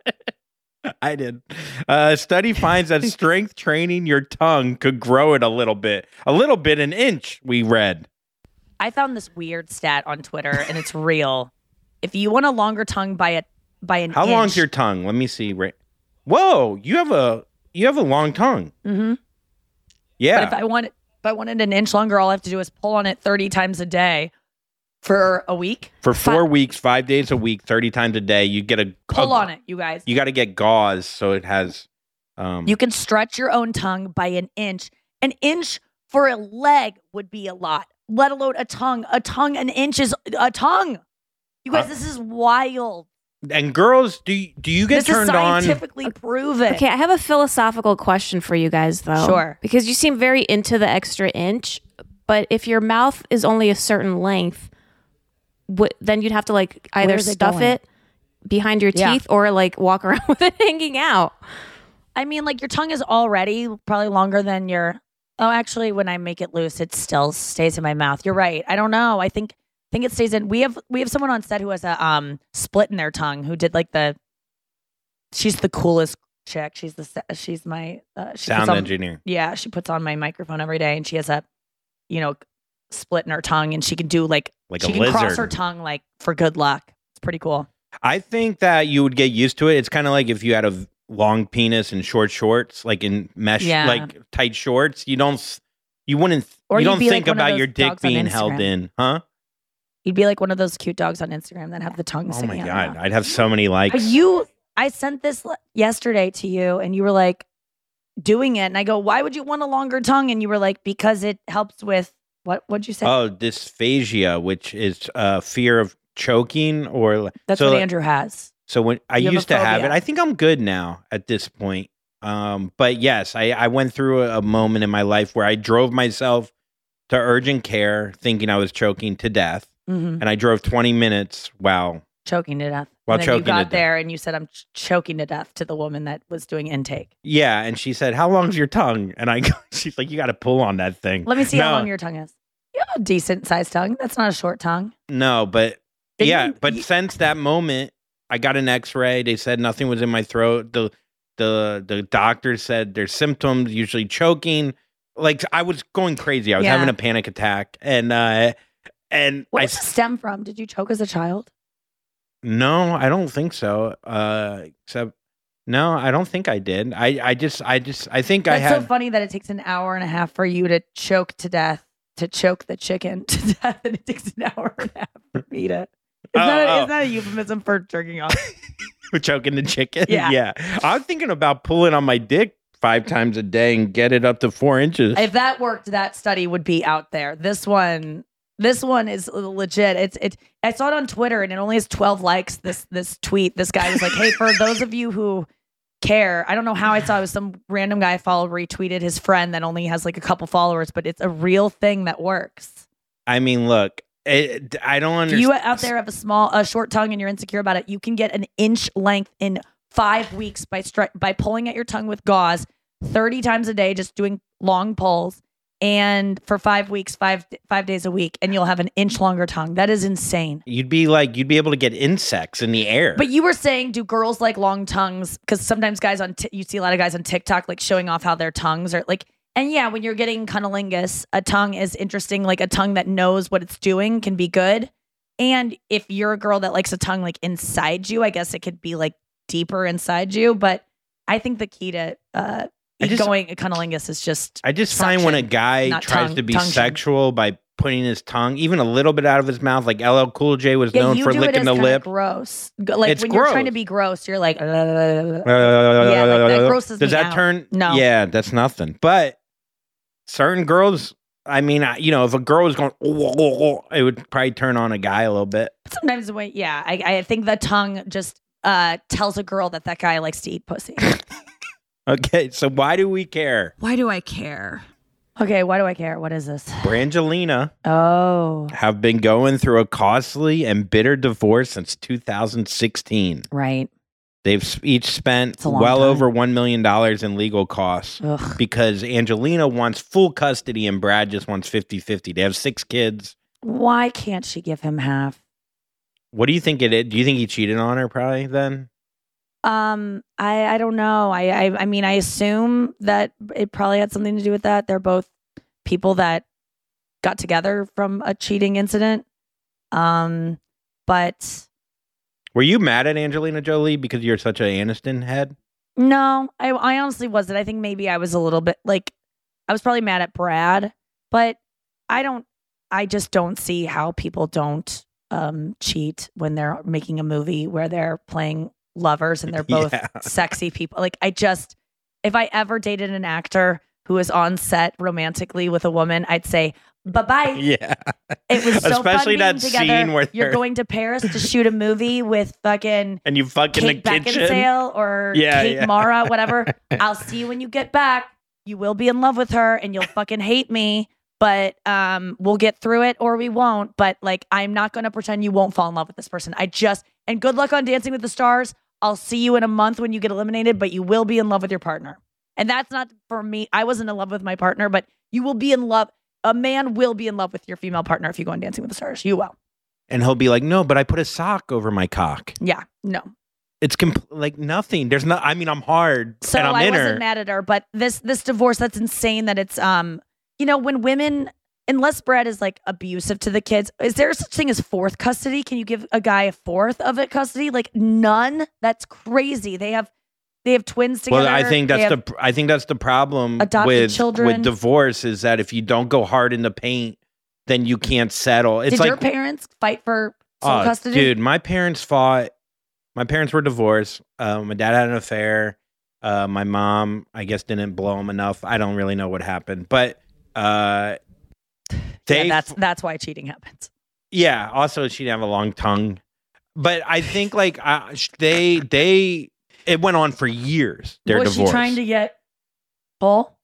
I did. Uh, a study finds that strength training your tongue could grow it a little bit, a little bit, an inch. We read.
I found this weird stat on Twitter, and it's real. If you want a longer tongue by a by an
How
inch,
long's your tongue? Let me see. Right. Whoa, you have a you have a long tongue.
Mm-hmm.
Yeah.
But if I want it, if I wanted an inch longer, all I have to do is pull on it thirty times a day for a week.
For four weeks, five days a week, thirty times a day, you get a
Pull
a-
on it, you guys.
You got to get gauze so it has. Um,
You can stretch your own tongue by an inch. An inch for a leg would be a lot, let alone a tongue. A tongue, an inch is a tongue. You guys,
Uh,
this is wild.
and girls, do you, do you get
This is
turned on?
scientifically proven.
Okay, I have a philosophical question for you guys, though.
Sure.
Because you seem very into the extra inch, but if your mouth is only a certain length, wh- then you'd have to like either
Where's it
stuff
going?
it behind your
Yeah.
teeth or like walk around with it hanging out.
I mean, like your tongue is already probably longer than your. Oh, actually, when I make it loose, it still stays in my mouth. You're right. I don't know. I think I think it stays in. We have we have someone on set who has a um split in their tongue. Who did like the. She's the coolest chick. She's the se- she's my uh, she puts
Sound
on-
engineer.
Yeah, she puts on my microphone every day, and she has a, you know, split in her tongue, and she can do like
Like
she
a
can cross
lizard.
her tongue like for good luck. It's pretty cool.
I think that you would get used to it. It's kind of like if you had a v- long penis and short shorts, like in mesh,
Yeah.
like tight shorts. You don't, s- you wouldn't,
Or
you
you'd
don't
be like
think
one of
about
those
your dick
dogs on
being held
Instagram.
in, huh?
You'd be like one of those cute dogs on Instagram that have the tongue
Oh
sticking
my
out.
god, I'd have so many likes.
Are you I sent this le- yesterday to you and you were like doing it and I go, "Why would you want a longer tongue?" And you were like, "Because it helps with what what'd you say?"
Oh, dysphagia, which is uh, fear of choking, or
That's
so,
what Andrew has.
So when I
You have a
used to have
phobia.
it, I think I'm good now at this point. Um, but yes, I, I went through a, a moment in my life where I drove myself to urgent care thinking I was choking to death.
Mhm.
And I drove twenty minutes while
Choking to death.
While
and then
choking
you
to
got
death.
there and you said, "I'm ch- choking to death" to the woman that was doing intake.
yeah, and she said, "How long's your tongue?" And I go, she's like, "You got to pull on that thing."
Let me see
no,
how long your tongue is. You have a decent sized tongue. That's not a short tongue.
No, but
Didn't
yeah,
you-
but
you-
since that moment, I got an X-ray. They said nothing was in my throat. The the the doctor said there's symptoms, usually choking. Like I was going crazy. I was
Yeah.
having a panic attack, and uh, and
What
I
does it stem from? Did you choke as a child?
no, I don't think so. Uh, except no, I don't think I did. I I just I just I think I
That's
had.
so funny that it takes an hour and a half for you to choke to death, to choke the chicken to death, and it takes an hour and a half for me to. Is that,
Oh,
a,
oh.
is that a euphemism for jerking off?
choking the chicken.
Yeah.
yeah. I'm thinking about pulling on my dick five times a day and get it up to four inches.
If that worked, that study would be out there. This one, this one is legit. It's it. I saw it on Twitter and it only has twelve likes. This this tweet. This guy was like, "Hey, for those of you who care, I don't know how I saw it. It was some random guy I followed retweeted his friend that only has like a couple followers, but it's a real thing that works.
I mean, look, it, I don't
If
understand.
you out there have a small, a short tongue and you're insecure about it, you can get an inch length in five weeks by stri- by pulling at your tongue with gauze thirty times a day, just doing long pulls. and for five weeks, five five days a week, and you'll have an inch longer tongue. That is insane.
You'd be like, you'd be able to get insects in the air.
But you were saying, do girls like long tongues? Because sometimes guys on t- you see a lot of guys on TikTok like showing off how their tongues are like. And yeah, when you're getting cunnilingus, a tongue is interesting. Like a tongue that knows what it's doing can be good. And if you're a girl that likes a tongue like inside you, I guess it could be like deeper inside you. But I think the key to uh,
I just-
going a cunnilingus is just.
I just find when a
suction,
guy
not
tries
tongue-
to be
tongue shame.
sexual by putting his tongue even a little bit out of his mouth, like L L Cool J was
Yeah,
known
you
for
do
licking
it as
the
kinda
lip.
gross. Go- Like
It's
when you're trying to
gross.
be gross, you're like. Uh,
yeah,
like that grosses
Does
me
that
out.
turn?
No.
Yeah, that's nothing. But certain girls, I mean, I- you know, if a girl was going, oh, oh, oh, it would probably turn on a guy a little bit.
Sometimes the way, yeah, I, I think the tongue just uh, tells a girl that that guy likes to eat pussy.
Okay, so why do we care?
Why do I care? Okay, why do I care? What is this?
Brangelina
Oh,
have been going through a costly and bitter divorce since two thousand sixteen.
right.
They've s- each spent
It's a long
well
time.
over one million dollars in legal costs
Ugh.
because Angelina wants full custody and Brad just wants fifty-fifty. They have six kids.
Why can't she give him half?
What do you think it is? Do you think he cheated on her probably then?
Um, I I don't know. I, I I mean, I assume that it probably had something to do with that. They're both people that got together from a cheating incident. Um, but
Were you mad at Angelina Jolie because you're such an Aniston head?
no, I I honestly wasn't. I think maybe I was a little bit like I was probably mad at Brad, but I don't. I just don't see how people don't um cheat when they're making a movie where they're playing lovers and they're both
Yeah.
sexy people. Like I just, if I ever dated an actor who was on set romantically with a woman, I'd say bye bye.
Yeah.
It was so
Especially
fun being
that
together.
scene where
you're
they're-
going to Paris to shoot a movie with fucking
And you fuck in
Kate
the kitchen.
Beckinsale or
Yeah,
Kate
yeah.
Mara, whatever. I'll see you when you get back. You will be in love with her and you'll fucking hate me. But um, we'll get through it or we won't. But like, I'm not going to pretend you won't fall in love with this person. I just, and good luck on Dancing with the Stars. I'll see you in a month when you get eliminated, but you will be in love with your partner. And that's not for me. I wasn't in love with my partner, but you will be in love. A man will be in love with your female partner if you go on Dancing with the Stars. You will.
And he'll be like, no, but I put a sock over my cock.
Yeah, no.
It's compl- like nothing. There's no, I mean, I'm hard
So
and I'm
I
in
wasn't
her.
mad at her, but this this divorce, that's insane that it's um, you know, when women, unless Brad is like abusive to the kids, is there such thing as fourth custody? Can you give a guy a fourth of it custody? Like none? That's crazy. They have they have twins together.
Well, I think
They
that's
have-
the I think that's the problem
adopted
with
children.
with divorce is that if you don't go hard in the paint, then you can't settle. It's
Did
like
your parents fight for sole
oh,
custody?
dude, my parents fought. My parents were divorced. Uh, my dad had an affair. Uh, my mom, I guess, didn't blow him enough. I don't really know what happened, but uh, they
yeah, that's that's why cheating happens.
yeah. Also, she didn't have a long tongue, but I think like uh, sh- they they it went on for years. Their
Was
divorce.
she trying to get full?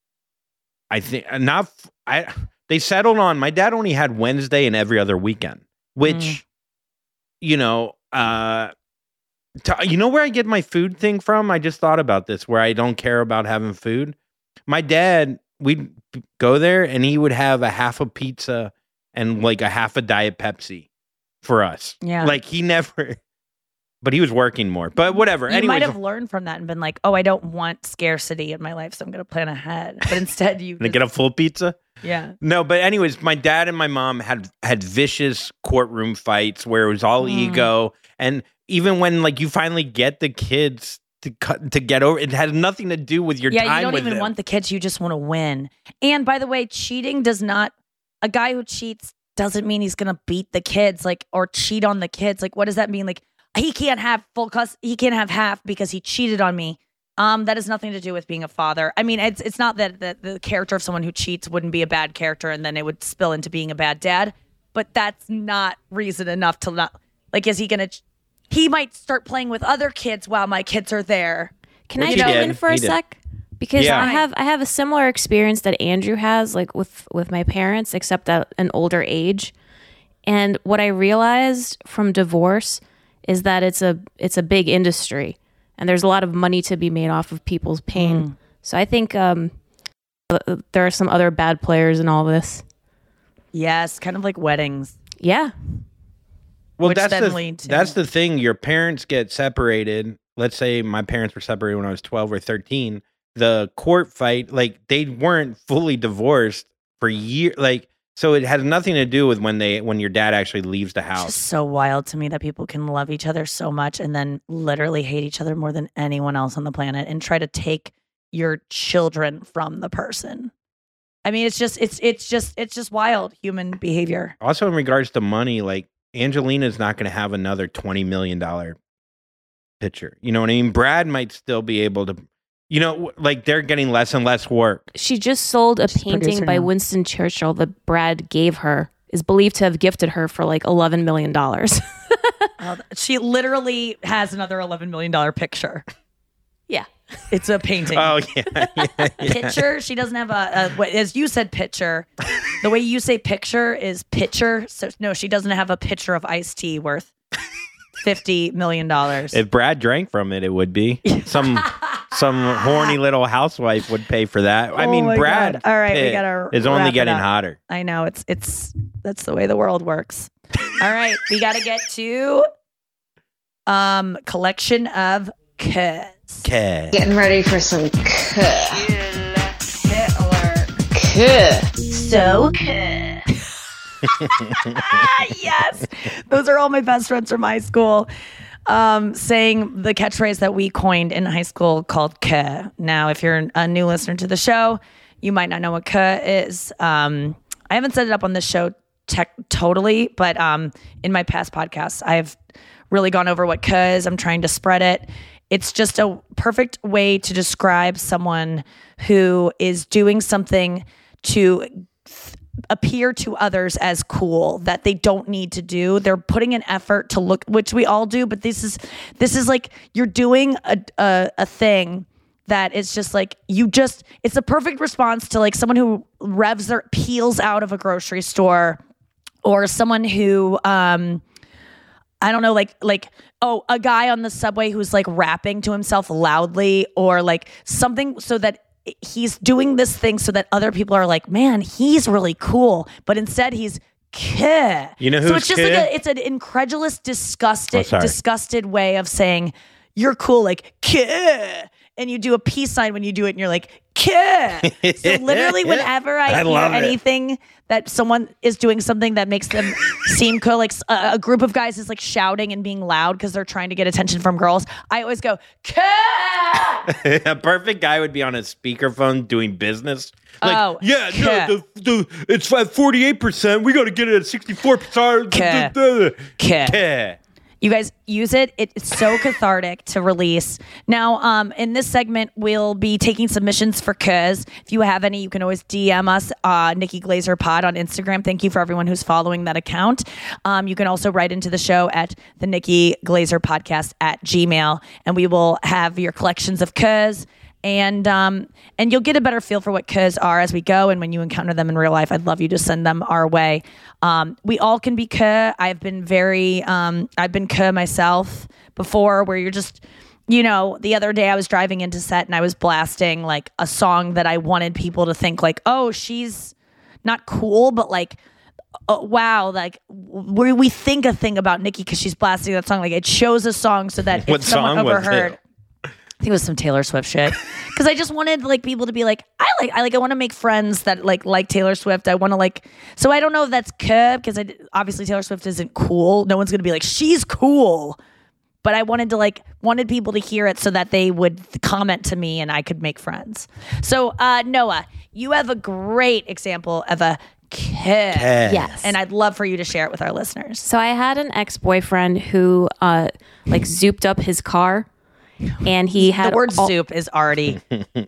I think not. I they settled on. My dad only had Wednesday and every other weekend, which
Mm.
you know, uh, t- you know where I get my food thing from. I just thought about this. Where I don't care about having food. My dad, we'd go there and he would have a half a pizza and like a half a Diet Pepsi for us.
Yeah.
like he never. But he was working more. But whatever.
You
Anyways,
might have learned from that and been like, "Oh, I don't want scarcity in my life, so I'm going to plan ahead." But instead, you
gonna
just-
get a full pizza.
yeah.
No, but anyways, my dad and my mom had had vicious courtroom fights where it was all
Mm.
ego, and even when like you finally get the kids to cut to get over, it has nothing to do with your
Yeah,
time
you don't
with
even
them.
want the kids. You just want to win. And by the way, cheating does not. A guy who cheats doesn't mean he's going to beat the kids, like or cheat on the kids. Like, what does that mean? Like, he can't have full cus. He can't have half because he cheated on me. Um, that has nothing to do with being a father. I mean, it's it's not that the, the character of someone who cheats wouldn't be a bad character and then it would spill into being a bad dad. But that's not reason enough to not like. Is he gonna? Ch- he might start playing with other kids while my kids are there.
Can I
He
jump
did.
in for
He
a
did.
sec? Because
Yeah.
I have I have a similar experience that Andrew has, like with with my parents, except at an older age. And what I realized from divorce is that it's a it's a big industry, and there's a lot of money to be made off of people's pain. So I think um, uh, there are some other bad players in all this.
Yes, kind of like weddings.
Yeah.
Well,
Which
that's
then
the
lead to-
that's the thing. Your parents get separated. Let's say my parents were separated when I was twelve or thirteen. The court fight, like they weren't fully divorced for years. Like so, it has nothing to do with when they when your dad actually leaves the
It's
house.
just so wild to me that people can love each other so much and then literally hate each other more than anyone else on the planet and try to take your children from the person. I mean, it's just it's it's just it's just wild human behavior.
Also, in regards to money, like Angelina's not going to have another twenty million dollar picture. You know what I mean? Brad might still be able to. You know, like they're getting less and less work.
She just sold a
She's a
painting
producer
by
now.
Winston Churchill that Brad gave her, is believed to have gifted her for like eleven million dollars.
Uh, she literally has another eleven million dollars picture.
Yeah.
It's a painting.
Oh yeah, yeah, yeah.
Picture. She doesn't have a, a what- as you said, picture. The way you say picture is pitcher. So no, she doesn't have a pitcher of iced tea worth fifty million dollars.
If Brad drank from it, it would be some some horny little housewife would pay for that. I
Oh
mean,
my
Brad
God. All right, we
Pitt
gotta
is only
wrap it
getting
up.
hotter.
I know it's it's that's the way the world works. All right, we got to get to um collection of kiss.
Okay.
Getting ready for some kuh.
Hitler.
Kuh.
So yes, those are all my best friends from high school. Um, saying the catchphrase that we coined in high school called "kuh." Now, if you're a new listener to the show, you might not know what "kuh" is. Um, I haven't set it up on this show tech totally, but um, in my past podcasts, I've really gone over what "kuh" is. I'm trying to spread it. It's just a perfect way to describe someone who is doing something to appear to others as cool that they don't need to do. They're putting an effort to look, which we all do, but this is this is like you're doing a a, a thing that is just like you just it's a perfect response to like someone who revs their peels out of a grocery store or someone who um I don't know, like, like, oh, a guy on the subway who's like rapping to himself loudly or like something so that he's doing this thing so that other people are like, man, he's really cool. But instead he's kuh.
You know
So
who's
it's just like
kuh?
a, it's an incredulous, disgusted,
Oh, sorry.
disgusted way of saying you're cool, like kuh. And you do a peace sign when you do it and you're like, kuh. So literally whenever I,
I
hear
love it.
anything that someone is doing something that makes them seem cool, like a, a group of guys is like shouting and being loud because they're trying to get attention from girls, I always go, kuh.
A perfect guy would be on a speakerphone doing business. Like,
Oh,
yeah,
kuh.
no, the, the, it's at forty-eight percent. We got to get it at sixty-four percent.
Kuh.
Kuh.
Kuh. You guys use it. It's so cathartic to release. Now, um, in this segment, we'll be taking submissions for Kuz. If you have any, you can always D M us, uh, Nikki Glazer Pod on Instagram. Thank you for everyone who's following that account. Um, you can also write into the show at the Nikki Glazer Podcast at Gmail, and we will have your collections of Kuz. And um, and you'll get a better feel for what Kuz are as we go. And when you encounter them in real life, I'd love you to send them our way. Um, we all can be Kuh. I've been very, um, I've been Kuh myself before, where you're just, you know, the other day I was driving into set and I was blasting like a song that I wanted people to think like, oh, she's not cool, but like, oh, wow, like we we think a thing about Nikki because she's blasting that song. Like it shows a song so that
What
if someone
song was
overheard.
it?
I think it was some Taylor Swift shit. Because I just wanted like people to be like, I like, I like, I want to make friends that like like Taylor Swift. I want to like, so I don't know if that's Kuh because I obviously Taylor Swift isn't cool. No one's gonna be like, she's cool. But I wanted to like wanted people to hear it so that they would comment to me and I could make friends. So uh, Noah, you have a great example of a Kuh.
Yes.
And I'd love for you to share it with our listeners.
So I had an ex-boyfriend who uh like zooped up his car, and he had
The word
all-
soup is already.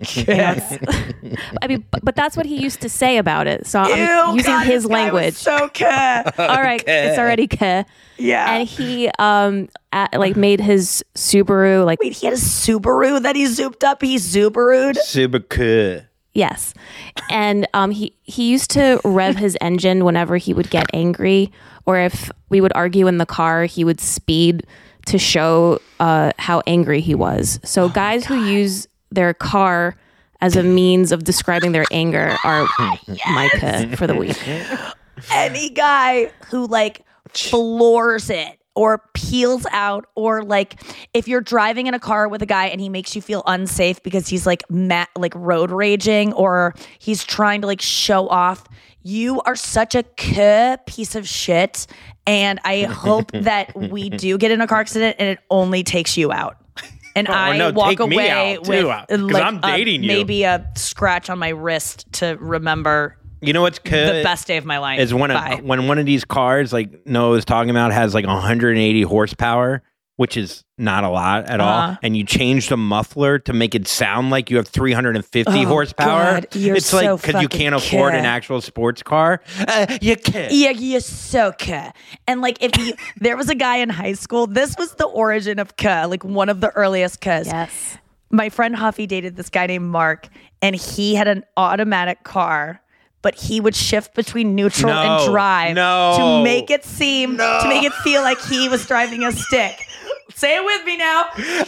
I mean, but, but that's what he used to say about it. So I'm
Ew,
using
God,
his
this guy was
language.
So Kuh.
All right, it's already Kuh.
Yeah.
And he um at, like made his Subaru like
Wait, he had a Subaru that he zooped up. He Subaru'd.
Super cool.
yes, and um he he used to rev his engine whenever he would get angry, or if we would argue in the car, he would speed to show uh how angry he was. So guys who use their car as a means of describing their anger are my K for the week.
Any guy who like floors it or peels out, or like if you're driving in a car with a guy and he makes you feel unsafe because he's like ma- like road raging or he's trying to like show off, you are such a K piece of shit. And I hope that we do get in a car accident and it only takes you out. And
Or
I
no,
walk
take me
away
out, too,
with
'cause
like
I'm
a-
dating you.
maybe a scratch on my wrist to remember
You know what's good?
the best day of my life.
Is when a,
Bye.
when one of these cars, like Noah was talking about, has like one hundred eighty horsepower, which is not a lot at
Uh-huh.
all, and you change the muffler to make it sound like you have three hundred fifty
Oh,
horsepower.
God, you're
it's
so
like because you
fucking
can't afford an
K.
actual sports car. Uh, you can't.
Yeah, you're so K. And like if you, there was a guy in high school, this was the origin of K, like one of the earliest Ks.
Yes.
My friend Huffy dated this guy named Mark, and he had an automatic car, but he would shift between neutral
No,
and drive
no,
to make it seem, to make it feel like he was driving a stick. Say it with me now.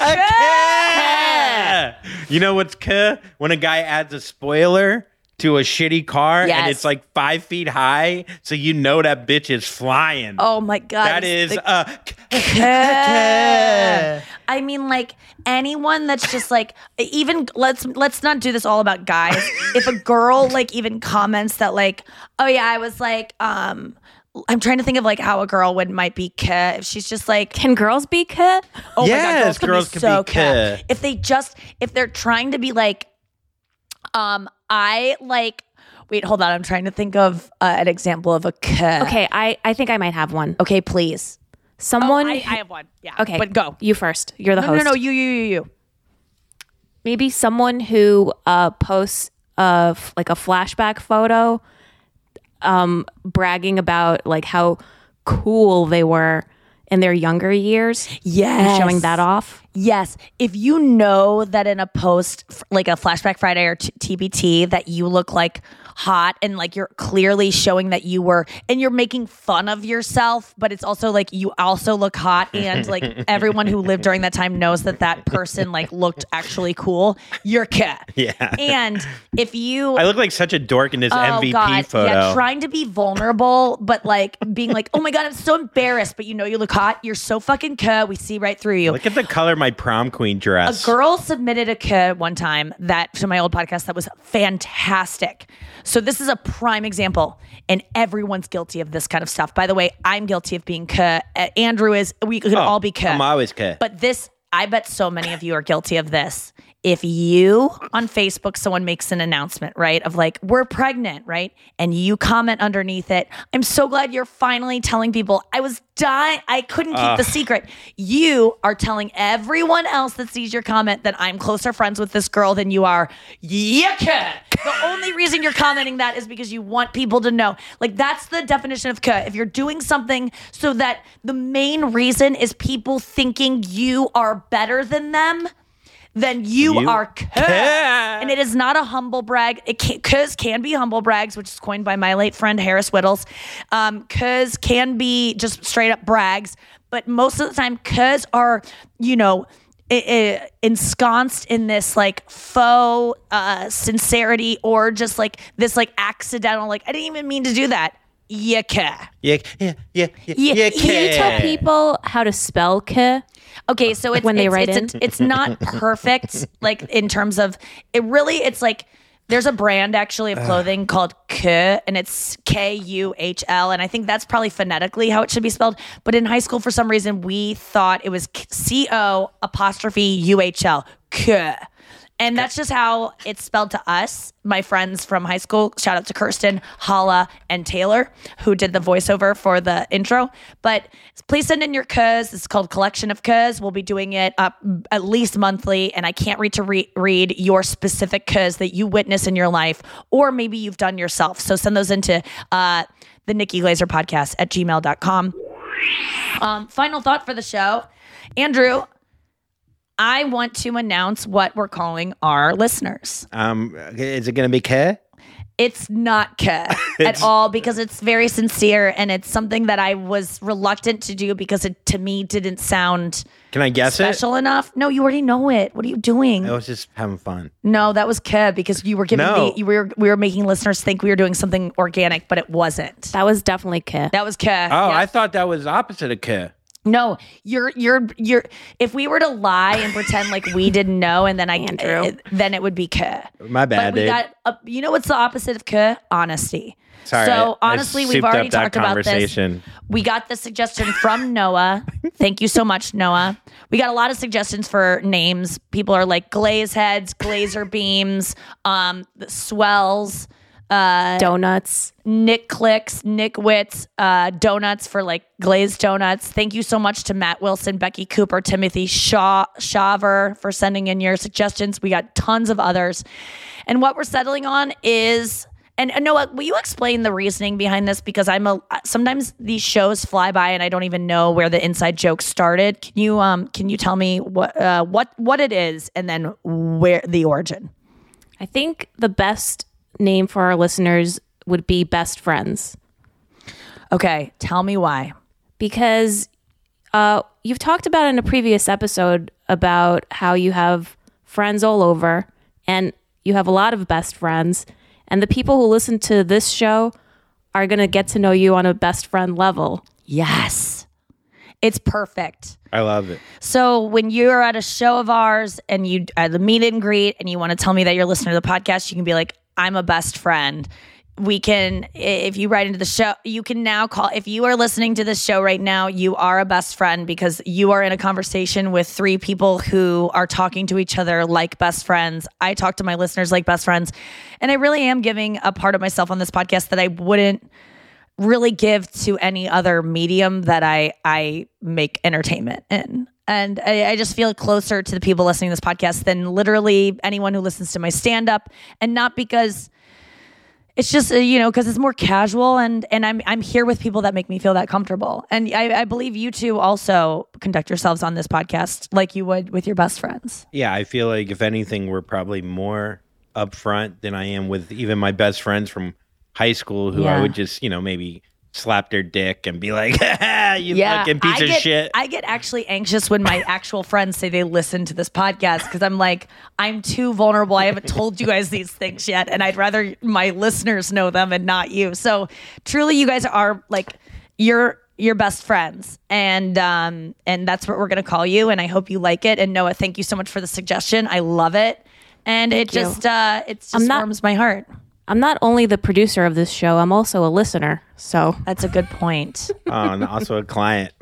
K. You know what's K? When a guy adds a spoiler to a shitty car
Yes.
and it's like five feet high, so you know that bitch is flying.
Oh my God.
that is
the
a
K. I mean, like anyone that's just like, even let's let's not do this all about guys. If a girl like even comments that like, oh yeah, I was like, um, I'm trying to think of like how a girl would might be K. If she's just like,
Can girls be K?
oh
Yes,
my God,
girls
girls,
can
can be so
be
K.
K.
If they just if they're trying to be like, um, I like. Wait, hold on. I'm trying to think of uh, an example of a K.
Okay, I, I think I might have one.
Okay, please.
Someone.
I, I have one. Yeah.
okay,
but go.
You first. You're the
No,
host.
no, no. You, you, you, you.
Maybe someone who uh, posts uh, f- like a flashback photo, um, bragging about like how cool they were in their younger years.
Yes.
Showing that off.
Yes. If you know that in a post, f- like a Flashback Friday or t- T B T, that you look like hot and like you're clearly showing that you were, and you're making fun of yourself, but it's also like you also look hot, and like everyone who lived during that time knows that that person like looked actually cool, you're K.
Yeah.
And if you.
I look like such a dork in this M V P
Oh, God.
photo.
Yeah, trying to be vulnerable, but like being like, oh my God, I'm so embarrassed, but you know you look hot. You're so fucking K. We see right through you.
Look at the color of my prom queen dress.
A girl submitted a K one time that to my old podcast that was fantastic. So this is a prime example, and everyone's guilty of this kind of stuff. By the way, I'm guilty of being K. Uh, Andrew is. We could
Oh,
all be K.
I'm always K.
But this, I bet so many of you are guilty of this. If you on Facebook, someone makes an announcement, right, of like, we're pregnant, right? And you comment underneath it, I'm so glad you're finally telling people. I was dying. I couldn't keep the secret. You are telling everyone else that sees your comment that I'm closer friends with this girl than you are. Yeah. The only reason you're commenting that is because you want people to know. Like, that's the definition of K. If you're doing something so that the main reason is people thinking you are better than them, then you,
You
are K.
K.
And it is not a humble brag. It can, K's can be humble brags, which is coined by my late friend Harris Whittles. Um, K's can be just straight up brags, but most of the time K's are, you know, I- I- ensconced in this like faux uh, sincerity, or just like this like accidental, like I didn't even mean to do that. Yeah, K.
Yeah, yeah, yeah, yeah,
Yeah,
yeah,
Can you tell
K.
people how to spell K?
Okay, so it's
When they
it's,
write
it's, a- it's not perfect, like in terms of it. Really, it's like there's a brand actually of clothing called K, and it's K U H L, and I think that's probably phonetically how it should be spelled. But in high school, for some reason, we thought it was C O apostrophe U H L, K. And that's just how it's spelled to us, my friends from high school. Shout out to Kirsten, Hala, and Taylor, who did the voiceover for the intro. But please send in your K's. It's called Collection of K's. We'll be doing it up at least monthly, and I can't wait to re- read your specific K's that you witness in your life, or maybe you've done yourself. So send those into uh, the Nikki Glazer podcast at gmail dot com. Um, final thought for the show. Andrew, I want to announce what we're calling our listeners.
Um, is it going to be K?
It's not K at all because it's very sincere and it's something that I was reluctant to do because it to me didn't sound
Can I guess
special enough. No, you already know it. What are you doing?
it? I was just having fun.
No, that was K because you were giving
No.
me you were we were making listeners think we were doing something organic, but it wasn't.
That was definitely K.
That was K.
Oh, I thought that was opposite of K.
No, you're you're you're. If we were to lie and pretend like we didn't know, and then I
Andrew.
uh, then it would be K.
My bad,
But we
dude.
got. A, you know what's the opposite of K? Honesty.
Sorry,
So
I- I
honestly, we've
souped
already
up that
talked about this.
conversation.
We got the suggestion from Noah. Thank you so much, Noah. We got a lot of suggestions for names. People are like glaze heads, glazer beams, um, swells. Uh,
Donuts.
Nick Clicks, Nick Wits, uh, donuts for like glazed donuts. Thank you so much to Matt Wilson, Becky Cooper, Timothy Shaw, Shaver for sending in your suggestions. We got tons of others. And what we're settling on is, and, and Noah, will you explain the reasoning behind this? Because I'm a, sometimes these shows fly by and I don't even know where the inside joke started. Can you, um, can you tell me what, uh, what, what it is and then where the origin?
I think the best name for our listeners would be Best Friends,
Okay. Tell me why.
because uh, you've talked about in a previous episode about how you have friends all over and you have a lot of best friends, and the people who listen to this show are going to get to know you on a best friend level.
Yes. It's perfect.
I love it.
So when you're at a show of ours and you at the meet and greet and you want to tell me that you're listening to the podcast, you can be like, I'm a best friend. We can, if you write into the show, you can now call, if you are listening to this show right now, you are a best friend because you are in a conversation with three people who are talking to each other like best friends. I talk to my listeners like best friends. And I really am giving a part of myself on this podcast that I wouldn't really give to any other medium that I I make entertainment in. And I, I just feel closer to the people listening to this podcast than literally anyone who listens to my stand-up. And not because it's just, uh, you know, because it's more casual and and I'm I'm here with people that make me feel that comfortable. And I, I believe you two also conduct yourselves on this podcast like you would with your best friends.
Yeah, I feel like if anything, we're probably more upfront than I am with even my best friends from high school who
Yeah.
I would just, you know, maybe slap their dick and be like, you fucking piece
I
of
get,
shit.
I get actually anxious when my actual friends say they listen to this podcast because I'm like, I'm too vulnerable. I haven't told you guys these things yet, and I'd rather my listeners know them and not you. So truly, you guys are like, you're your best friends, and um, and that's what we're gonna call you. And I hope you like it. And Noah, thank you so much for the suggestion. I love it, and it
you.
just uh, it just
I'm not-
warms my heart.
I'm not only the producer of this show, I'm also a listener. So
That's a good point.
Oh, and also a client.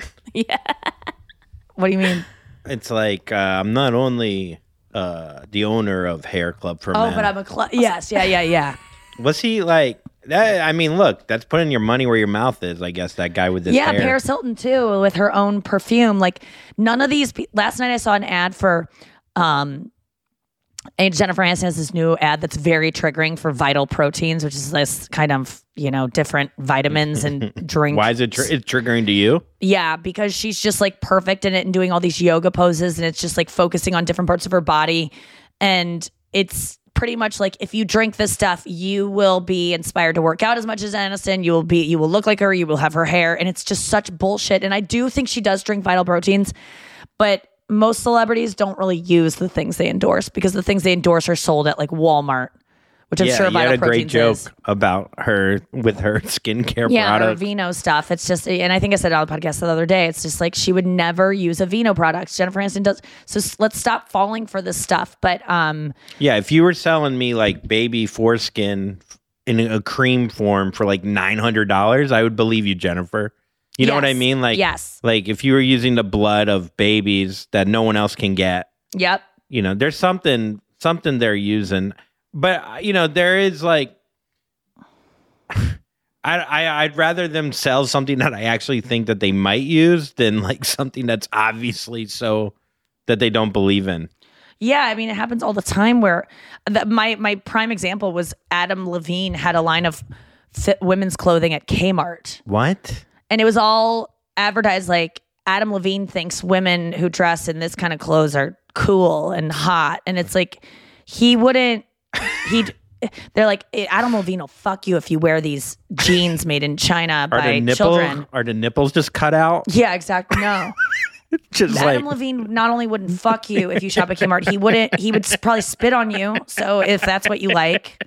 What do you mean?
It's like uh, I'm not only uh, the owner of Hair Club for
Oh,
Men.
but I'm a cl- yes, yeah, yeah, yeah.
Was he like that? I mean, look, that's putting your money where your mouth is. I guess that guy with this
Yeah,
hair.
Paris Hilton too, with her own perfume. Like none of these. Pe- Last night I saw an ad for, um, and Jennifer Aniston has this new ad that's very triggering for Vital Proteins, which is this kind of you know different vitamins and drinks.
Why is it tr- it's triggering to you?
Yeah, because she's just like perfect in it and doing all these yoga poses, and it's just like focusing on different parts of her body, and it's pretty much like if you drink this stuff, you will be inspired to work out as much as Aniston. You will be, you will look like her. You will have her hair, and it's just such bullshit. And I do think she does drink Vital Proteins, but most celebrities don't really use the things they endorse because the things they endorse are sold at like Walmart, which I'm
yeah,
sure
you
Vital
had a great
Proteins
joke
is.
about her with her skincare
Yeah, her
product.
Vino stuff. It's just, and I think I said it on the podcast the other day. It's just like she would never use a Vino product. Jennifer Aniston does. So s- let's stop falling for this stuff. But um,
Yeah, if you were selling me like baby foreskin in a cream form for like nine hundred dollars, I would believe you, Jennifer. You know what I
Yes.
mean? Like,
Yes.
like if you were using the blood of babies that no one else can get,
yep,
you know, there's something something they're using. But uh, you know, there is like, I, I I'd rather them sell something that I actually think that they might use than like something that's obviously so that they don't believe in.
yeah. I mean, it happens all the time. Where the, my my prime example was Adam Levine had a line of fit women's clothing at Kmart.
What?
And it was all advertised like Adam Levine thinks women who dress in this kind of clothes are cool and hot. And it's like, he wouldn't, he'd, they're like, Adam Levine will fuck you if you wear these jeans made in China
Are
by
the nipple,
children.
Are the nipples just cut out?
Yeah, exactly. No.
Just
Adam
like
Levine not only wouldn't fuck you if you shop at Kmart, he wouldn't. He would s- probably spit on you. So if that's what you like,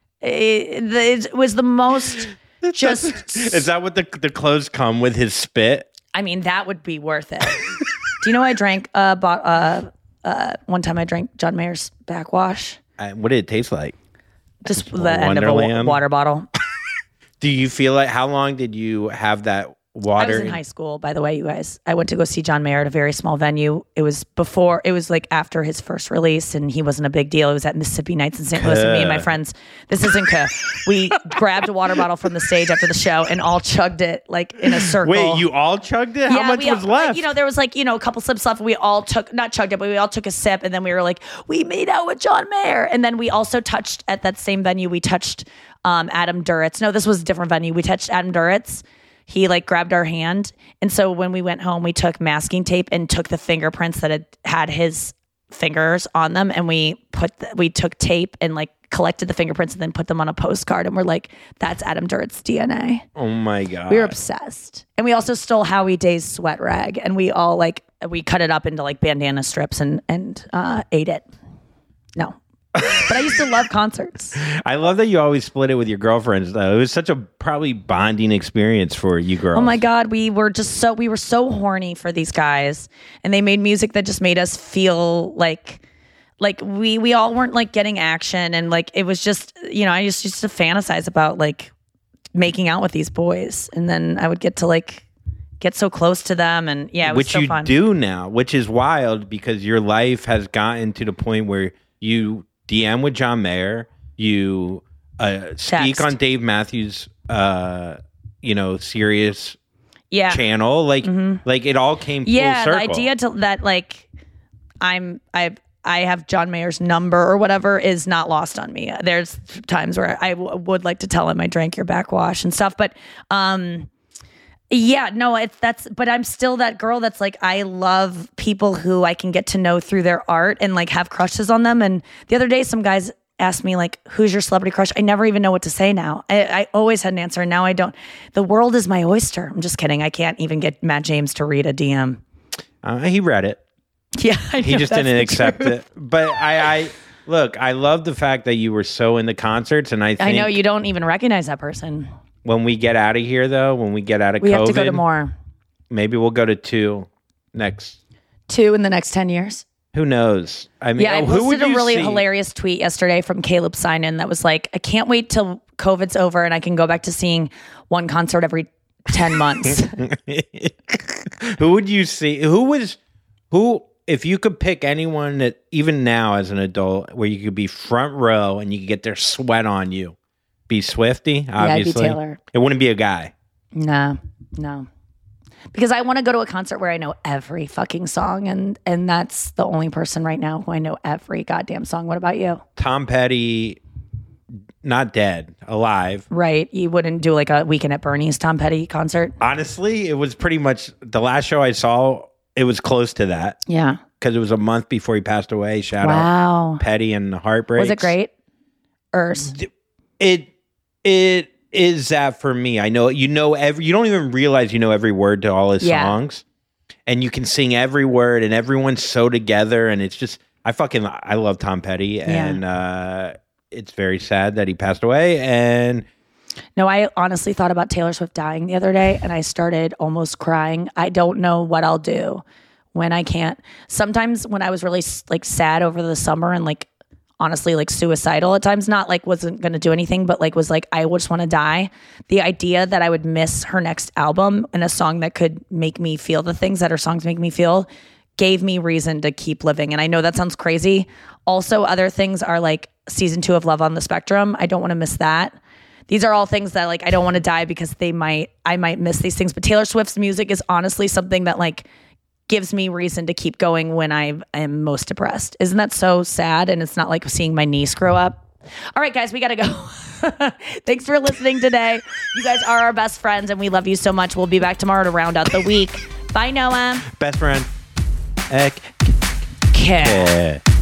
it, it was the most just.
is that what the the clothes come with? His spit?
I mean, that would be worth it. Do you know I drank? Uh, bought uh, uh, one time I drank John Mayer's backwash.
Uh, what did it taste like?
Just the end of a wa-
Wonderland?
water bottle.
Do you feel like how long did you have that water?
I was in high school, by the way, you guys. I went to go see John Mayer at a very small venue. It was before, it was like after his first release, and he wasn't a big deal. It was at Mississippi Nights in Saint Louis, and me and my friends, this isn't Kuh. We grabbed a water bottle from the stage after the show and all chugged it like in a circle.
Wait, you all chugged it? How
Yeah,
much
we
was
all-
left?
You know, there was like, you know, a couple sips left. We all took, not chugged it, but we all took a sip. And then we were like, we made out with John Mayer. And then we also touched at that same venue, we touched um, Adam Duritz. No, this was a different venue. We touched Adam Duritz. He like grabbed our hand. And so when we went home, we took masking tape and took the fingerprints that had had his fingers on them. And we put, the, we took tape and like collected the fingerprints and then put them on a postcard. And we're like, that's Adam Duritz's D N A.
oh my god.
We were obsessed. And we also stole Howie Day's sweat rag, and we all like we cut it up into like bandana strips and and uh, ate it. No. But I used to love concerts.
I love that you always split it with your girlfriends though. It was such a probably bonding experience for you girls.
Oh my God, we were just so we were so horny for these guys, and they made music that just made us feel like like we we all weren't like getting action, and like it was just, you know, I just used to fantasize about like making out with these boys, and then I would get to like get so close to them, and yeah, it was
which
so
you
fun.
do now, which is wild because your life has gotten to the point where you D M with John Mayer, you uh, speak
Text.
on Dave Matthews, uh, you know, Sirius
yeah.
channel, like like it all came
Yeah,
full
the
circle.
idea to that like I'm I I have John Mayer's number or whatever is not lost on me. There's times where I w- would like to tell him I drank your backwash and stuff, but um yeah, no, it's that's but I'm still that girl that's like I love people who I can get to know through their art and like have crushes on them. And the other day some guys asked me like, who's your celebrity crush? I never even know what to say now. I, I always had an answer, and now I don't. The world is my oyster. I'm just kidding. I can't even get Matt James to read a D M.
Uh, he read it.
Yeah, I
He
know,
just
that's
didn't
the
accept
truth.
it. But I, I look, I love the fact that you were so into concerts, and I think
I know you don't even recognize that person.
when we get out of here, though, when we get out of
We
COVID,
have to go to more.
maybe we'll go to two next.
Two in the next ten years.
Who knows? I mean,
Yeah, I
oh, who would
posted a
you
really
see?
hilarious tweet yesterday from Caleb Sinan that was like, I can't wait till COVID's over and I can go back to seeing one concert every ten months.
Who would you see? Who was who? If you could pick anyone that even now as an adult, where you could be front row and you could get their sweat on you, be Swiftie.
I'd be
Obviously,
Taylor.
It wouldn't be a guy.
No, no. Because I want to go to a concert where I know every fucking song, and and that's the only person right now who I know every goddamn song. What about you?
Tom Petty, not dead, alive.
Right. You wouldn't do like a Weekend at Bernie's Tom Petty concert?
Honestly, it was pretty much the last show I saw. It was close to that
Yeah.
because it was a month before he passed away. Shout
Wow.
out Petty and Heartbreak.
Was it great? Urs.
It it is that for me. I know you know every. You don't even realize you know every word to all his
Yeah.
songs, and you can sing every word, and everyone's so together, and it's just I fucking I love Tom Petty, and uh, it's very sad that he passed away. And
No, I honestly thought about Taylor Swift dying the other day, and I started almost crying. I don't know what I'll do when I can't. Sometimes when I was really like sad over the summer and like honestly like suicidal at times, not like wasn't going to do anything, but like was like, I just want to die. The idea that I would miss her next album and a song that could make me feel the things that her songs make me feel gave me reason to keep living. And I know that sounds crazy. Also, other things are like season two of Love on the Spectrum. I don't want to miss that. These are all things that like I don't want to die because they might I might miss these things. But Taylor Swift's music is honestly something that like gives me reason to keep going when I am most depressed. Isn't that so sad? And it's not like seeing my niece grow up. All right, guys, we got to go. Thanks for listening today. You guys are our best friends, and we love you so much. We'll be back tomorrow to round out the week. Bye, Noah.
best friend. Ek-
Okay.
eh.